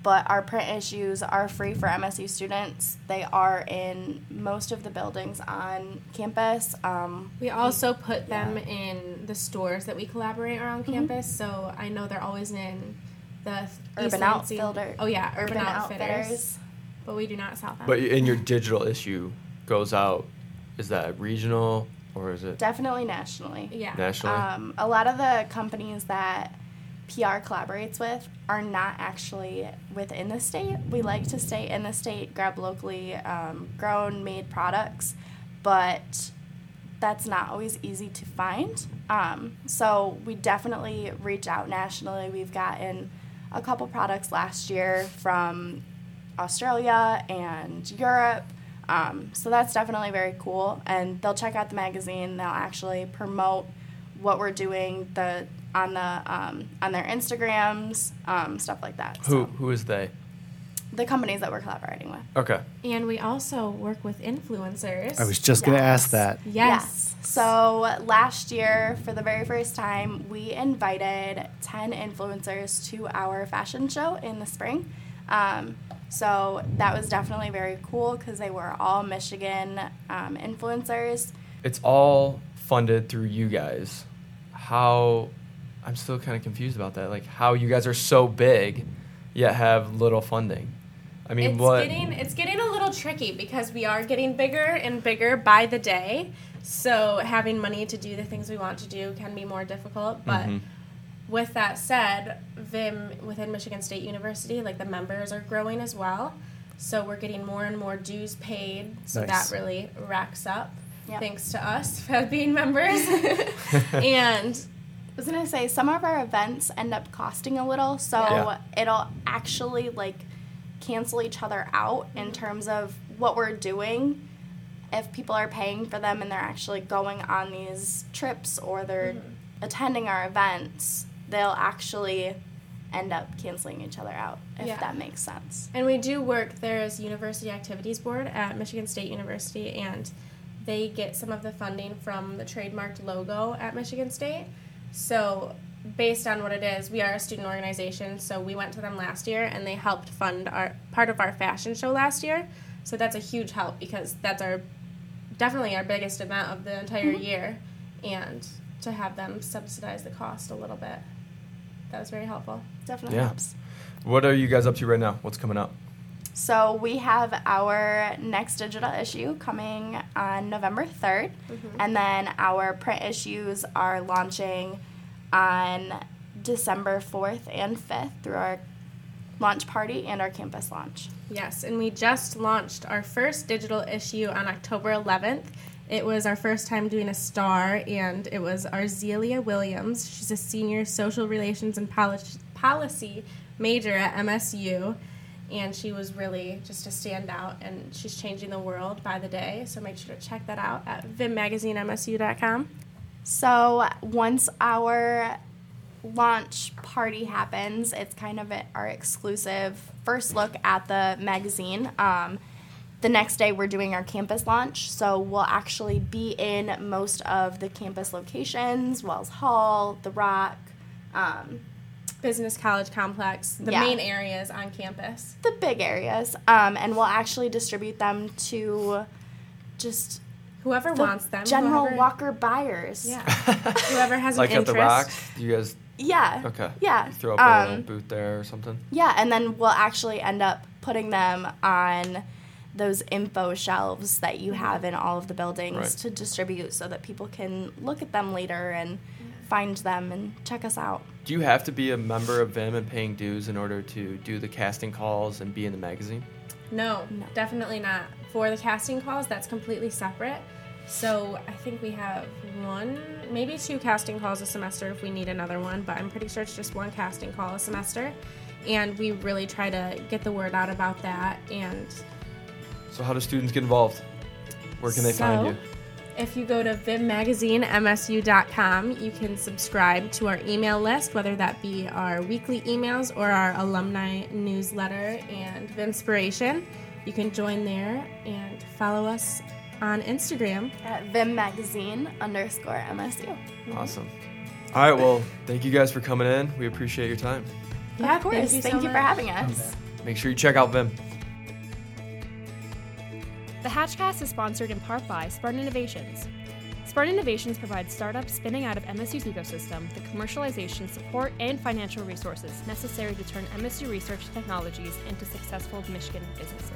but our print issues are free for M S U students. They are in most of the buildings on campus. Um, We also put them in the stores that we collaborate around Mm-hmm. campus. So I know they're always in the East Urban Lansing- Outfitter. Oh yeah, Urban, Urban Outfitters. Outfitters. But we do not sell them. But in your digital issue goes out, is that regional or is it Definitely nationally. yeah. nationally? Um, a lot of the companies that P R collaborates with are not actually within the state. We like to stay in the state, grab locally um, grown, made products, but that's not always easy to find. Um, so we definitely reach out nationally. We've gotten a couple products last year from Australia and Europe. Um, so that's definitely very cool. And they'll check out the magazine. They'll actually promote what we're doing the on the um, on their Instagrams, um, stuff like that. who So who is they? the companies that we're collaborating with. Okay. And we also work with influencers. I was just going to ask Yes. that. Yes. So last year, for the very first time, we invited ten influencers to our fashion show in the spring. Um, so that was definitely very cool because they were all Michigan um, influencers. It's all funded through you guys. How I'm still kind of confused about that. Like how you guys are so big yet have little funding. I mean, it's what getting it's getting a little tricky because we are getting bigger and bigger by the day. So having money to do the things we want to do can be more difficult. But Mhm. with that said, V I M within Michigan State University, like the members are growing as well. So we're getting more and more dues paid. So Nice. that really racks up, Yep. thanks to us for being members. And I was gonna say some of our events end up costing a little, so Yeah. it'll actually like cancel each other out in terms of what we're doing. If people are paying for them and they're actually going on these trips or they're attending our events, they'll actually end up canceling each other out, if Yeah. that makes sense. And we do work, there's University Activities Board at Michigan State University, and they get some of the funding from the trademarked logo at Michigan State. So based on what it is, we are a student organization, so we went to them last year, and they helped fund our part of our fashion show last year. So that's a huge help because that's our definitely our biggest event of the entire year, and to have them subsidize the cost a little bit, that was very helpful. Definitely Yeah. helps. what are you guys up to right now? What's coming up? So we have our next digital issue coming on November third, and then our print issues are launching on December fourth and fifth through our launch party and our campus launch. Yes, and we just launched our first digital issue on October eleventh. It was our first time doing a star, and it was Arzelia Williams. She's a senior social relations and poli- policy major at M S U, and she was really just a standout, and she's changing the world by the day, so make sure to check that out at v i m magazine m s u dot com. So once our launch party happens, it's kind of our exclusive first look at the magazine. Um, the next day we're doing our campus launch, so we'll actually be in most of the campus locations, Wells Hall, The Rock, um, Business College Complex, the Yeah. main areas on campus. the big areas, um, and we'll actually distribute them to just Whoever the wants them. general whoever, walker buyers. Yeah. Whoever has Like an at interest. the Rock? You guys Yeah. okay. Yeah. Throw up a little Um, booth there or something? Yeah, and then we'll actually end up putting them on those info shelves that you have in all of the buildings Right. to distribute so that people can look at them later and find them and check us out. Do you have to be a member of V I M and paying dues in order to do the casting calls and be in the magazine? No, No. definitely not. For the casting calls, that's completely separate. So I think we have one, maybe two casting calls a semester if we need another one, but I'm pretty sure it's just one casting call a semester. And we really try to get the word out about that. And So how do students get involved? Where can they find So, you? if you go to v i m magazine m s u dot com, you can subscribe to our email list, whether that be our weekly emails or our alumni newsletter and Vimspiration. You can join there and follow us on Instagram. At Vim Magazine underscore M S U. Awesome. All right, well, thank you guys for coming in. We appreciate your time. Yeah, of course. thank you, Thank so you for much. having us. make sure you check out Vim. The Hatchcast is sponsored in part by Spartan Innovations. Spartan Innovations provides startups spinning out of M S U's ecosystem the commercialization, support, and financial resources necessary to turn M S U research technologies into successful Michigan businesses.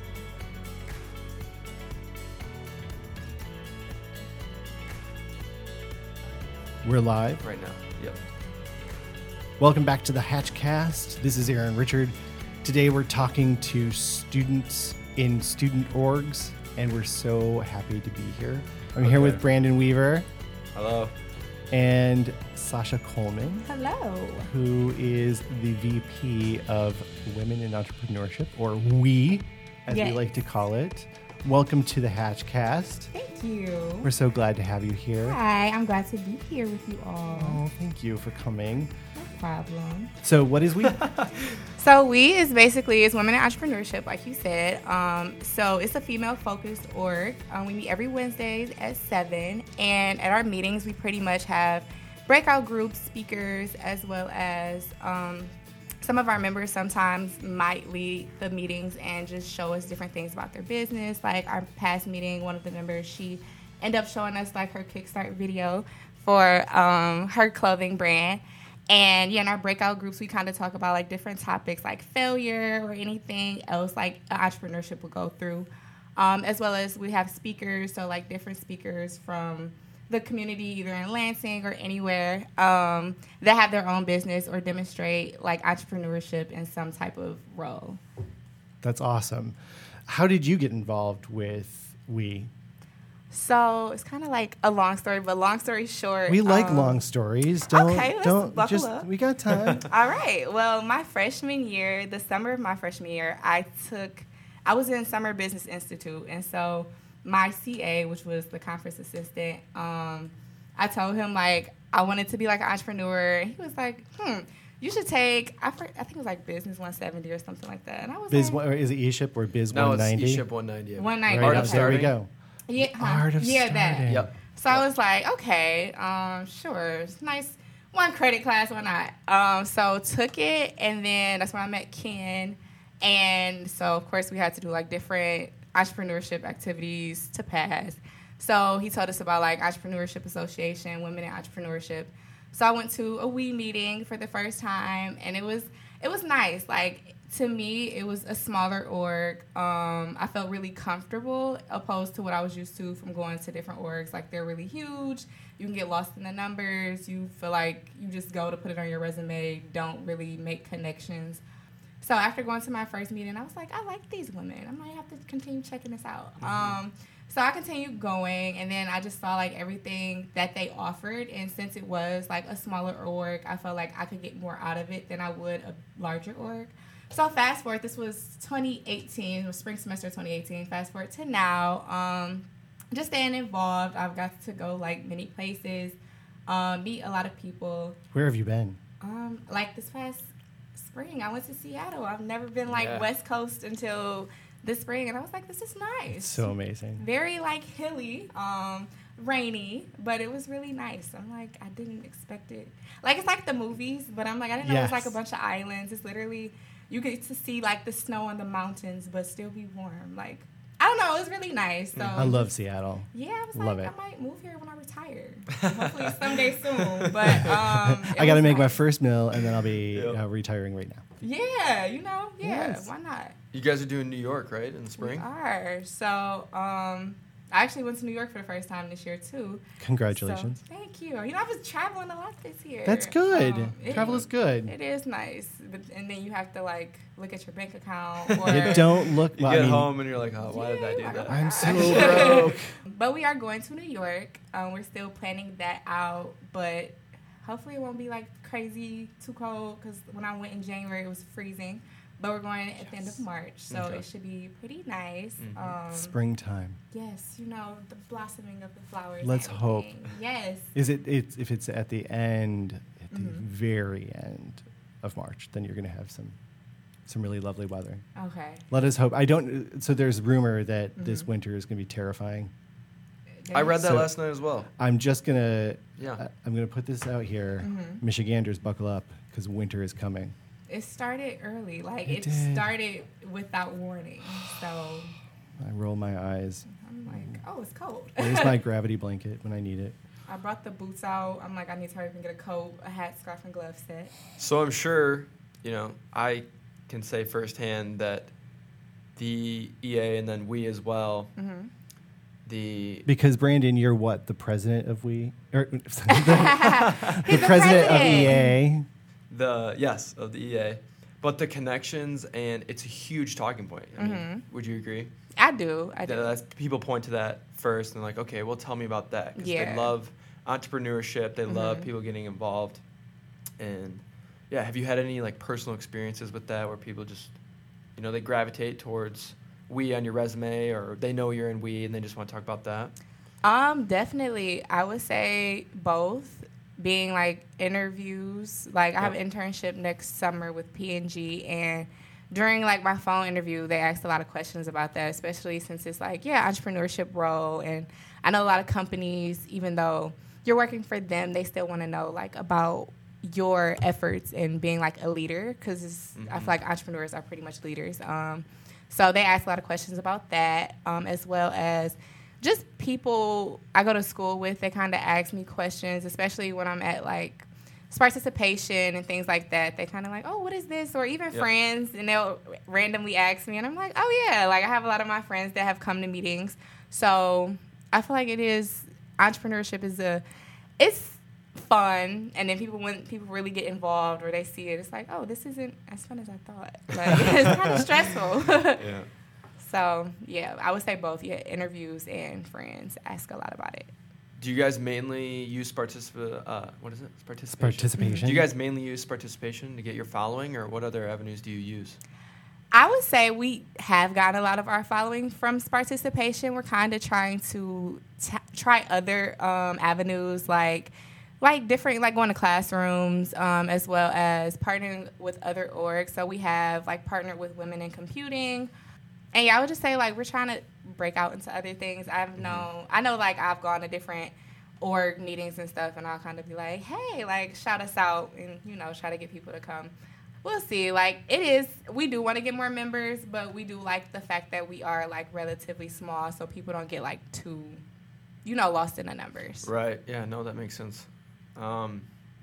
We're live. Right now. Yep. Welcome back to the Hatchcast. This is Aaron Richard. Today we're talking to students in student orgs, and we're so happy to be here. I'm here Okay. with Brandon Weaver Hello. and Sasha Coleman, Hello. who is the V P of Women in Entrepreneurship, or WE, as we Yes. like to call it. Welcome to the Hatchcast. Thank you. We're so glad to have you here. Hi, I'm glad to be here with you all. Oh, thank you for coming. No problem. So, what is WE? So we is basically is women in entrepreneurship, like you said. Um, so it's a female-focused org. Um, we meet every Wednesdays at seven, and at our meetings, we pretty much have breakout groups, speakers, as well as um, some of our members sometimes might lead the meetings and just show us different things about their business. Like our past meeting, one of the members, she ended up showing us like her Kickstart video for um, her clothing brand. And yeah, in our breakout groups, we kind of talk about like different topics like failure or anything else like entrepreneurship will go through, um, as well as we have speakers, so like different speakers from the community, either in Lansing or anywhere, um, that have their own business or demonstrate like entrepreneurship in some type of role. That's awesome. How did you get involved with WE? So it's kind of like a long story, but long story short, We like um, long stories. Don't okay, let's don't buckle just up. we got time. All right. Well, my freshman year, the summer of my freshman year, I took, I was in Summer Business Institute. And so my C A, which was the conference assistant, um, I told him, like, I wanted to be like an entrepreneur. And he was like, hmm, you should take, I, for, I think it was like Business one seventy or something like that. And I was Biz like, one- or is it eShip or Biz No, one ninety? it's eShip one ninety. yeah. one ninety. Right Art on, of there we Starting. go. Yeah, huh? Art of yeah, that. starting. Yep. So I was like, okay, um, sure, it's nice. One credit class, why not? Um, so took it, and then that's when I met Ken. And so, of course, we had to do like different entrepreneurship activities to pass. So he told us about like Entrepreneurship Association, Women in Entrepreneurship. So I went to a WE meeting for the first time, and it was it was nice. Like, to me, it was a smaller org. Um, I felt really comfortable opposed to what I was used to from going to different orgs. Like, they're really huge. You can get lost in the numbers. You feel like you just go to put it on your resume, don't really make connections. So after going to my first meeting, I was like, I like these women. I might have to continue checking this out. Mm-hmm. Um, so I continued going, and then I just saw like everything that they offered. And since it was like a smaller org, I felt like I could get more out of it than I would a larger org. So fast forward, this was twenty eighteen, it was spring semester twenty eighteen. Fast forward to now, um, just staying involved. I've got to go like many places, um, meet a lot of people. Where have you been? Um, like this past spring, I went to Seattle. I've never been like Yeah. West Coast until this spring, and I was like, this is nice. So amazing. Very like hilly, um, rainy, but it was really nice. I'm like, I didn't expect it. Like, it's like the movies, but I'm like, I didn't know it was like Yes. a bunch of islands. It's literally, you get to see like the snow on the mountains, but still be warm. Like, I don't know, it was really nice. So I love Seattle. yeah, I was Love like, it. I might move here when I retire. Hopefully someday soon. But um, it I got to was make my nice. first mill, and then I'll be Yep. uh, retiring right now. Yeah, you know, yeah, Yes. why not? You guys are doing New York, right, in the spring? We are. So um, I actually went to New York for the first time this year too. Congratulations. So, thank you. You know, I was traveling a lot this year. That's good. Um, it- Travel is good. It is nice, but and then you have to like look at your bank account. Or You don't look. You well, get I mean, home and you're like, oh, why did I do Yeah, that? I'm so I- broke. But we are going to New York. Um, we're still planning that out, but hopefully it won't be like crazy too cold because when I went in January it was freezing. But we're going at the end of March, so Okay. it should be pretty nice. Mhm. Um, Springtime. Yes, you know, the blossoming of the flowers. and Let's hope. everything. Yes. Is it? It's, if it's at the end, at the Mhm. very end of March, then you're going to have some, some really lovely weather. Okay. Let us hope. I don't. So there's rumor that this Mhm. winter is going to be terrifying. I read that So- last night as well. I'm just gonna. Yeah. I- I'm gonna put this out here. Mhm. Michiganders, buckle up because winter is coming. It started early. Like, It it, did. started without warning. So I roll my eyes. I'm like, oh, it's cold. Where's my gravity blanket when I need it? I brought the boots out. I'm like, I need to hurry up and get a coat, a hat, scarf, and glove set. So I'm sure, you know, I can say firsthand that the E A and then we as well, Mm-hmm. the Because Brandon, you're what? The president of we? Or, the, He's the the president of president. E A. the yes of the E A, but the connections, and it's a huge talking point. I mean, Mhm. would you agree? I do. I do. That- That's, people point to that first and like, okay, well, tell me about that because Yeah. they love entrepreneurship, they love Mhm. people getting involved, and yeah, have you had any like personal experiences with that where people just, you know, they gravitate towards we on your resume, or they know you're in we and they just want to talk about that? Um, definitely. I would say both. Being like interviews, like I have an internship next summer with P and G, and during like my phone interview, they asked a lot of questions about that, especially since it's like, yeah, entrepreneurship role. And I know a lot of companies, even though you're working for them, they still want to know like about your efforts in being like a leader, because Mm-hmm. I feel like entrepreneurs are pretty much leaders. Um, so they asked a lot of questions about that, um, as well as just people I go to school with. They kind of ask me questions, especially when I'm at like participation and things like that. They kind of like, oh, what is this? Or even Yep. friends, and they'll randomly ask me, and I'm like, oh yeah, like I have a lot of my friends that have come to meetings. So I feel like it is entrepreneurship is a it's fun, and then people when people really get involved or they see it, it's like, oh, this isn't as fun as I thought. Like it's kind of stressful. Yeah. So yeah, I would say both. Yeah, interviews and friends ask a lot about it. Do you guys mainly use particip- uh, what is it? Participation. Participation. Do you guys mainly use participation to get your following, or what other avenues do you use? I would say we have gotten a lot of our following from participation. We're kind of trying to t- try other um, avenues, like like different, like going to classrooms, um, as well as partnering with other orgs. So we have like partnered with Women in Computing. And yeah, I would just say like we're trying to break out into other things. I've known, I know like I've gone to different org meetings and stuff, and I'll kind of be like, hey, like shout us out, and you know, try to get people to come. We'll see. Like it is, we do want to get more members, but we do like the fact that we are like relatively small, so people don't get like too, you know, lost in the numbers. Right. Yeah. No, that makes sense. Um,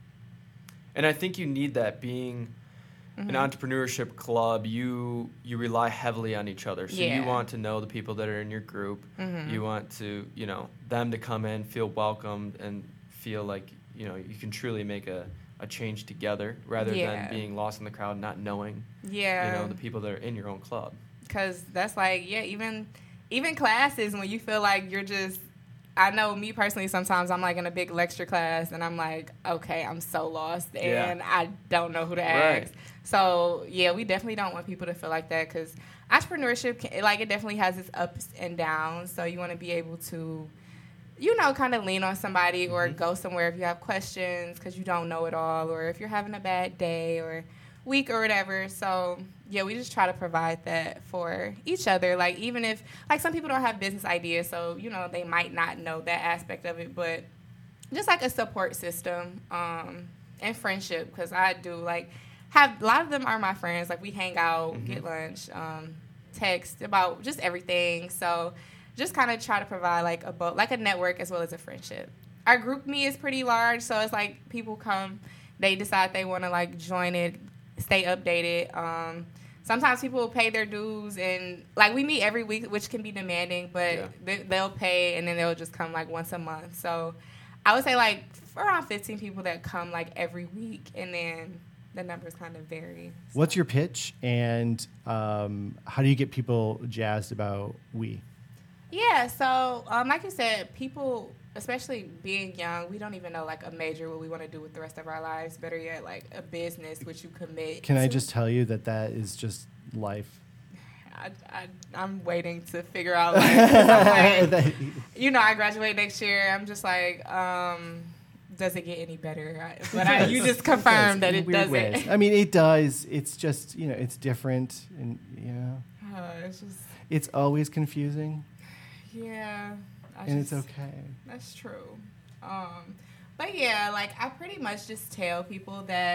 and I think you need that being Mhm. an entrepreneurship club. You you rely heavily on each other, so Yeah. you want to know the people that are in your group. Mhm. You want to, you know, them to come in, feel welcomed, and feel like, you know, you can truly make a, a change together rather Yeah. than being lost in the crowd, not knowing, Yeah. you know, the people that are in your own club. Because that's like, yeah, even even classes when you feel like you're just, I know me personally, sometimes I'm like in a big lecture class and I'm like, okay, I'm so lost Yeah. and I don't know who to Right. ask. So yeah, we definitely don't want people to feel like that, because entrepreneurship, can, like it definitely has its ups and downs. So you want to be able to, you know, kind of lean on somebody or Mm-hmm. go somewhere if you have questions because you don't know it all, or if you're having a bad day or week or whatever. So yeah, we just try to provide that for each other. Like even if, like some people don't have business ideas, so you know they might not know that aspect of it, but just like a support system um, and friendship, because I do like have a lot of them are my friends. Like we hang out, Mhm. get lunch, um, text about just everything. So just kind of try to provide like a bo- like a network as well as a friendship. Our group me is pretty large, so it's like people come, they decide they want to like join it, stay updated. Um, sometimes people will pay their dues, and like we meet every week, which can be demanding, but Yeah. they, they'll pay and then they'll just come like once a month. So I would say like around fifteen people that come like every week, and then the numbers kind of vary. So. What's your pitch, and um, how do you get people jazzed about we? Yeah, so um, like you said, people, especially being young, we don't even know like a major what we want to do with the rest of our lives. Better yet, like a business which you commit. Can I to. just tell you that that is just life? I, I, I'm waiting to figure out. Like, 'cause I'm like, you know, I graduate next year. I'm just like, um, does it get any better? I, but I, you just confirmed that in it weird doesn't. ways. I mean, it does. It's just, you know, it's different, and you know, Uh, it's just, it's always confusing, yeah. I and just, it's okay. That's true. Um, but yeah, like I pretty much just tell people that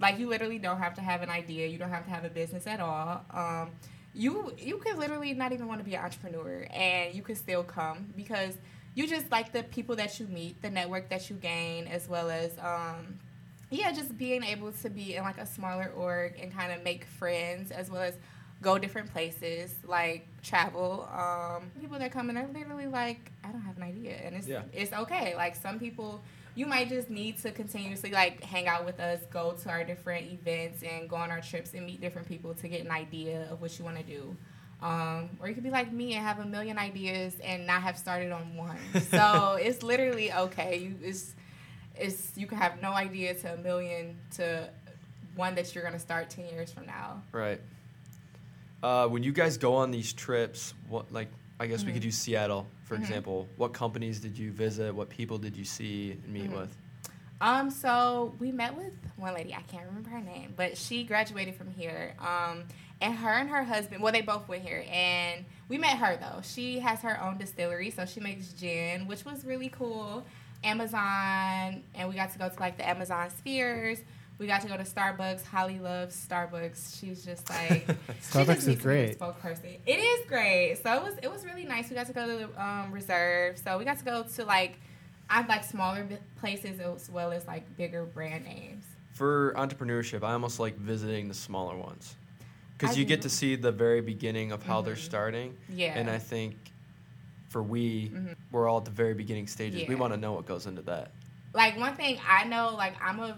Like, you literally don't have to have an idea. You don't have to have a business at all. Um, you you could literally not even want to be an entrepreneur, and you could still come because you just like the people that you meet, the network that you gain, as well as, um, yeah, just being able to be in, like, a smaller org and kind of make friends, as well as go different places, like travel. Um, people that come in are literally like, I don't have an idea, and it's Yeah. it's okay. Like, some people, you might just need to continuously like hang out with us, go to our different events, and go on our trips and meet different people to get an idea of what you want to do. Um, or you could be like me and have a million ideas and not have started on one. So it's literally okay. You it's it's you can have no idea to a million to one that you're gonna start ten years from now. Right. Uh, when you guys go on these trips, what like I guess mm-hmm. we could use Seattle for mm-hmm. example. What companies did you visit? What people did you see and meet mm-hmm. with? Um, so we met with one lady, I can't remember her name, but she graduated from here. Um, and her and her husband, well, they both went here, and we met her though. She has her own distillery, so she makes gin, which was really cool. Amazon, and we got to go to like the Amazon Spheres. We got to go to Starbucks. Holly loves Starbucks. She's just like Starbucks is great. Spokesperson. It is great. So it was it was really nice. We got to go to the um, Reserve. So we got to go to like I like smaller places as well as like bigger brand names. For entrepreneurship, I almost like visiting the smaller ones because you do. get to see the very beginning of how mm-hmm. they're starting. Yeah. And I think for we, mm-hmm. we're all at the very beginning stages. Yeah. We want to know what goes into that. Like, one thing I know, like, I'm a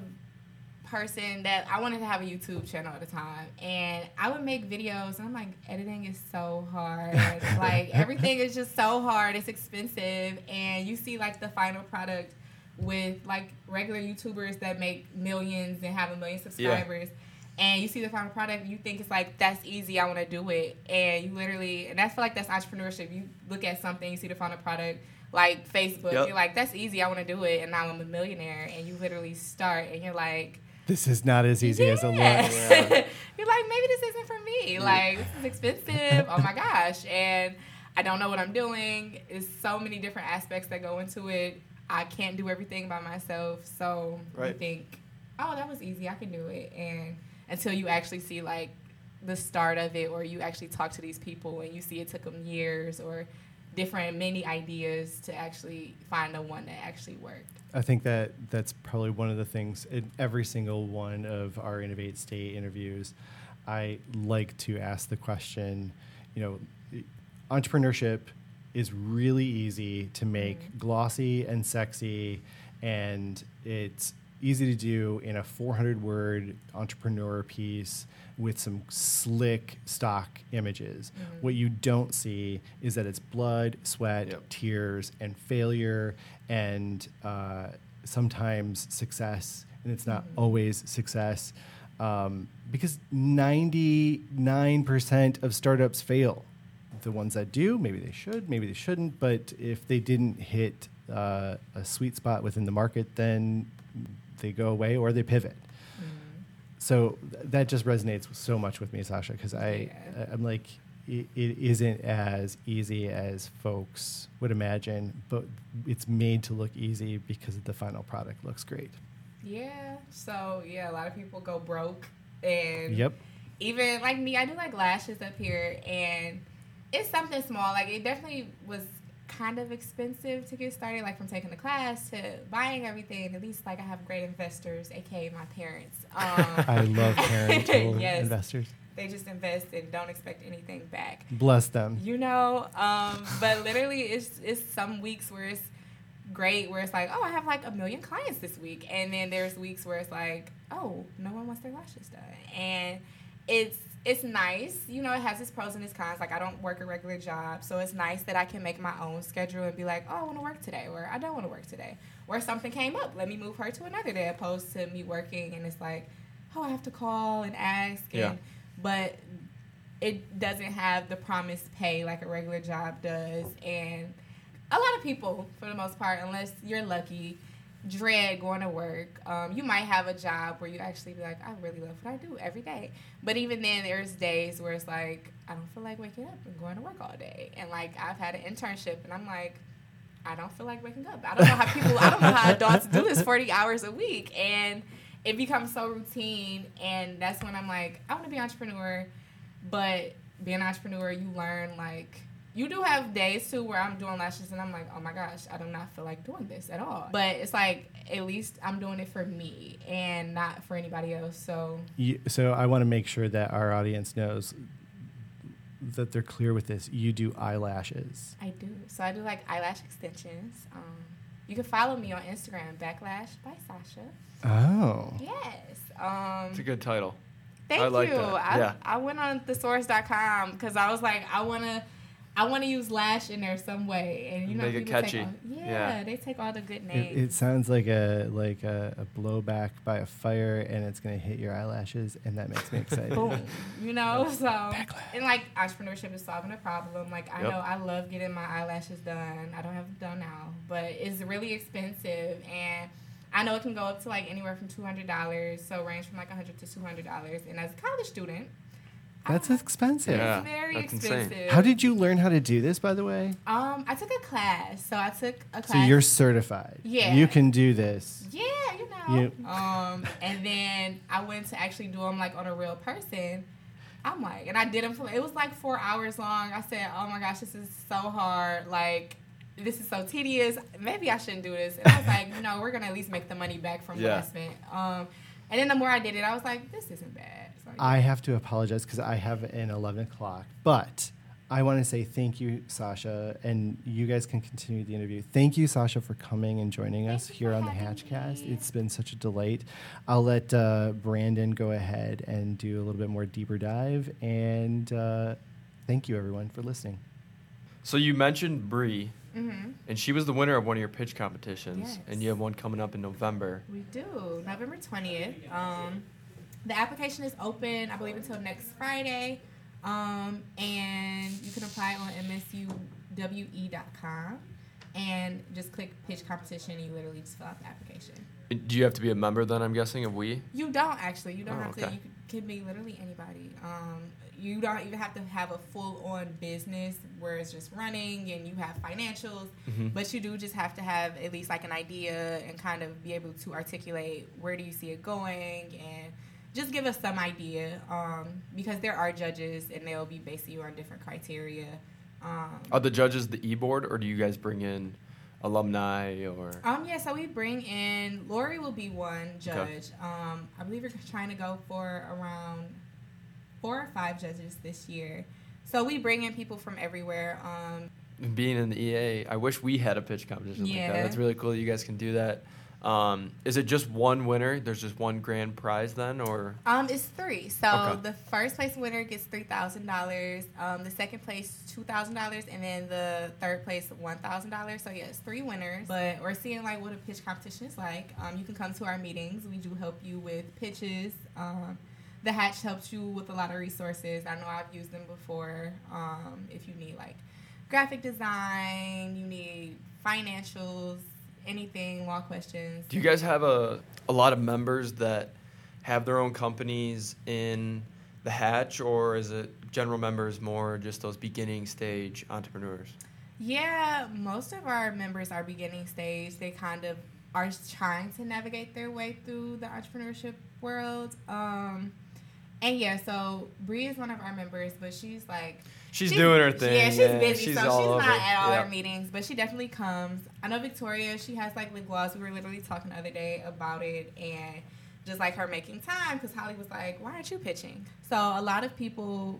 person that I wanted to have a YouTube channel at the time, and I would make videos, and I'm like, editing is so hard. Like, everything is just so hard. It's expensive, and you see, like, the final product with, like, regular YouTubers that make millions and have a million subscribers. Yeah. And you see the final product, you think it's like, that's easy, I want to do it. And you literally, and I feel like that's entrepreneurship. You look at something, you see the final product, like Facebook, yep. You're like, that's easy, I want to do it, and now I'm a millionaire. And you literally start, and you're like, this is not as easy yeah. as it looks. Yeah. You're like, maybe this isn't for me. Like, this is expensive. Oh, my gosh. And I don't know what I'm doing. There's so many different aspects that go into it. I can't do everything by myself. So right. you think, oh, that was easy, I can do it. And until you actually see, like, the start of it, or you actually talk to these people and you see it took them years or different many ideas to actually find the one that actually worked. I think that that's probably one of the things in every single one of our Innovate State interviews. I like to ask the question, you know, entrepreneurship is really easy to make mm-hmm. glossy and sexy, and it's easy to do in a four hundred word entrepreneur piece with some slick stock images. Mm-hmm. What you don't see is that it's blood, sweat, yep. tears, and failure, and uh, sometimes success, and it's not mm-hmm. always success, um, because ninety-nine percent of startups fail. The ones that do, maybe they should, maybe they shouldn't, but if they didn't hit uh, a sweet spot within the market, then they go away or they pivot. Mm. So th- that just resonates so much with me, Sasha, because I, yeah. I'm like, it, it isn't as easy as folks would imagine, but it's made to look easy because the final product looks great. Yeah. So, yeah, a lot of people go broke. And yep. even like me, I do like lashes up here, and it's something small. Like, it definitely was kind of expensive to get started, like from taking the class to buying everything. At least, like, I have great investors, aka my parents. Um, I love parental yes, investors. They just invest and don't expect anything back. Bless them. You know, um, but literally, it's it's some weeks where it's great, where it's like, oh, I have like a million clients this week, and then there's weeks where it's like, oh, no one wants their lashes done, and it's It's nice. You know, it has its pros and its cons. Like, I don't work a regular job, so it's nice that I can make my own schedule and be like, oh, I want to work today, or I don't want to work today. Or something came up, let me move her to another day, opposed to me working, and it's like, oh, I have to call and ask. And, yeah. But it doesn't have the promised pay like a regular job does. And a lot of people, for the most part, unless you're lucky, dread going to work. Um, you might have a job where you actually be like, I really love what I do every day. But even then, there's days where it's like, I don't feel like waking up and going to work all day. And, like, I've had an internship, and I'm like, I don't feel like waking up. I don't know how people, I don't know how adults do this forty hours a week. And it becomes so routine, and that's when I'm like, I want to be an entrepreneur, but being an entrepreneur, you learn, like, you do have days, too, where I'm doing lashes, and I'm like, oh, my gosh, I do not feel like doing this at all. But it's like, at least I'm doing it for me and not for anybody else, so. You, so I want to make sure that our audience knows that they're clear with this. You do eyelashes. I do. So I do, like, eyelash extensions. Um, you can follow me on Instagram, Backlash by Sasha. Oh. Yes. Um, It's a good title. Thank I like you. that. I, Yeah. I went on thesaurus dot com because I was like, I want to I want to use lash in there some way. And, you know, Make it people take catchy. all- yeah, Yeah. they take all the good It, names. it sounds like a like a, a blowback by a fire, and it's gonna hit your eyelashes, and that makes me excited. Boom. You know, so. And, like, entrepreneurship is solving a problem. Like, I Yep. know I love getting my eyelashes done. I don't have it done now. But it's really expensive. And I know it can go up to, like, anywhere from two hundred dollars. So range from, like, one hundred dollars to two hundred dollars. And as a college student, That's expensive. Yeah. it's very that's insane. expensive. How did you learn how to do this, by the way? Um, I took a class. So I took a class. So you're certified. Yeah. You can do this. Yeah, you know. You- Um, and then I went to actually do them, like, on a real person. I'm like, and I did them for, it was like four hours long. I said, oh my gosh, this is so hard. Like, this is so tedious. Maybe I shouldn't do this. And I was like, no, we're going to at least make the money back from what Yeah. I spent. Um, and then the more I did it, I was like, this isn't bad. So, yeah. I have to apologize because I have an eleven o'clock, but I want to say thank you, Sasha, and you guys can continue the interview. Thank you, Sasha, for coming and joining us Thank you here for on the having Hatchcast. me. It's been such a delight. I'll let uh, Brandon go ahead and do a little bit more deeper dive, and uh, thank you, everyone, for listening. So you mentioned Bree, Mm-hmm. and she was the winner of one of your pitch competitions, Yes. and you have one coming up in November. We do. November twentieth. Um, the application is open, I believe, until next Friday. Um, and you can apply on M S U W E dot com and just click pitch competition, and you literally just fill out the application. Do you have to be a member then, I'm guessing, of We? You don't actually. You don't Oh, have to. okay. You can be literally anybody. Um, you don't even have to have a full-on business where it's just running and you have financials. Mhm. But you do just have to have at least like an idea and kind of be able to articulate where do you see it going and just give us some idea. Um, because there are judges and they'll be basing you on different criteria. Um, Are the judges the e-board, or do you guys bring in alumni or? Um, yeah, so we bring in, Lori will be one judge. Um, I believe we're trying to go for around four or five judges this year. So we bring in people from everywhere. Um, Being in the E A, I wish we had a pitch competition like Yeah. that. That's really cool that you guys can do that. Um, is it just one winner? There's just one grand prize then, or? um, it's three. So Okay. the first place winner gets three thousand dollars. Um, the second place, two thousand dollars. And then the third place, one thousand dollars. So yeah, it's three winners. But we're seeing like what a pitch competition is like. Um, you can come to our meetings. We do help you with pitches. Um, The Hatch helps you with a lot of resources. I know I've used them before. Um, if you need like graphic design, you need financials, anything, law questions. Do you guys have a, a lot of members that have their own companies in the Hatch, or is it general members more just those beginning stage entrepreneurs? Yeah, most of our members are beginning stage. They kind of are trying to navigate their way through the entrepreneurship world. Um, and yeah, so Bree is one of our members, but she's like She's, doing her thing. Yeah, she's yeah, busy, she's so all she's over. not at all Yeah. our meetings, but she definitely comes. I know Victoria, she has like lip gloss. We were literally talking the other day about it, and just like her making time, because Holly was like, "Why aren't you pitching?" So a lot of people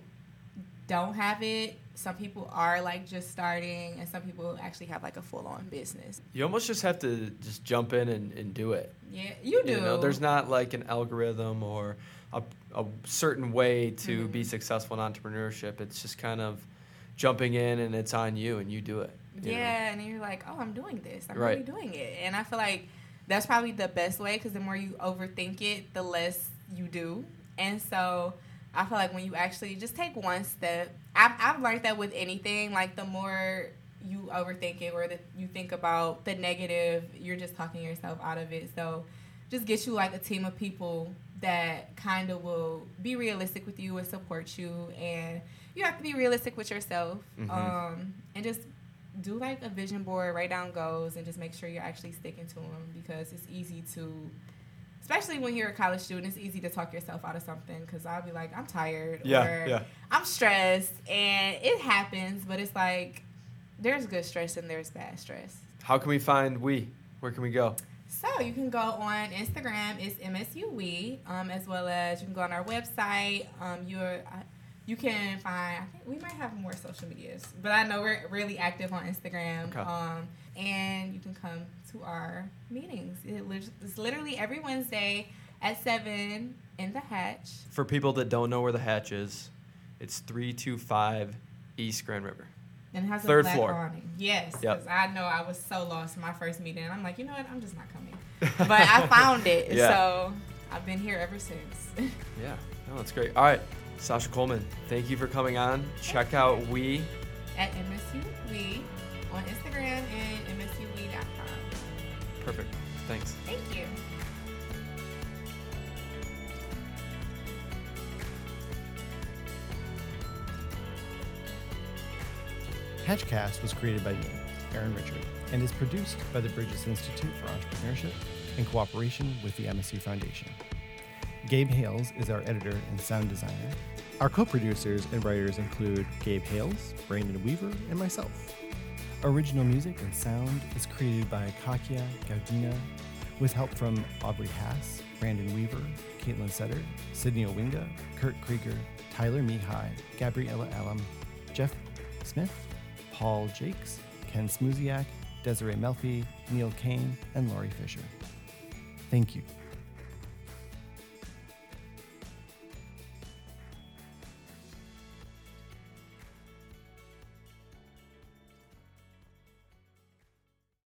don't have it. Some people are like just starting, and some people actually have like a full on business. You almost just have to just jump in and, and do it. Yeah, you do. You know, there's not like an algorithm or a, a certain way to Mhm. be successful in entrepreneurship. It's just kind of jumping in, and it's on you, and you do it. you know? Yeah, and then you're like, oh, I'm doing this. I'm Right. really doing it. And I feel like that's probably the best way, because the more you overthink it, the less you do. And so I feel like when you actually just take one step, I've, I've learned that with anything, like the more you overthink it or that you think about the negative, you're just talking yourself out of it. So just get you like a team of people that kind of will be realistic with you and support you. And you have to be realistic with yourself. Mhm. Um, and just do like a vision board, write down goals, and just make sure you're actually sticking to them, because it's easy to especially when you're a college student, it's easy to talk yourself out of something because I'll be like, I'm tired Yeah, or yeah. I'm stressed, and it happens, but it's like there's good stress and there's bad stress. How can we find we? Where can we go? So you can go on Instagram, it's M S U We, um, as well as you can go on our website. Um, you're, you can find, I think we might have more social medias, but I know we're really active on Instagram. Okay. Um, and you can come to our meetings. It, lit- it's literally every Wednesday at seven in the Hatch. For people that don't know where the Hatch is, it's three two five East Grand River. And it has Third a black floor. awning. Yes, Yep. because I know I was so lost in my first meeting. And I'm like, you know what? I'm just not coming. But I found it, Yeah. so I've been here ever since. Yeah, no, that's great. All right, Sasha Coleman, thank you for coming on. Check out We. At M S U We on Instagram and M S U We dot com. Perfect. Thanks. Thank you. Hatchcast was created by me, Aaron Richard, and is produced by the Burgess Institute for Entrepreneurship in cooperation with the M S U Foundation. Gabe Hales is our editor and sound designer. Our co-producers and writers include Gabe Hales, Brandon Weaver, and myself. Original music and sound is created by Kakia Gaudina, with help from Aubrey Haas, Brandon Weaver, Caitlin Setter, Sydney Owinga, Kurt Krieger, Tyler Mihai, Gabriella Allam, Jeff Smith, Paul Jakes, Ken Smuziak, Desiree Melfi, Neil Kane, and Laurie Fisher. Thank you.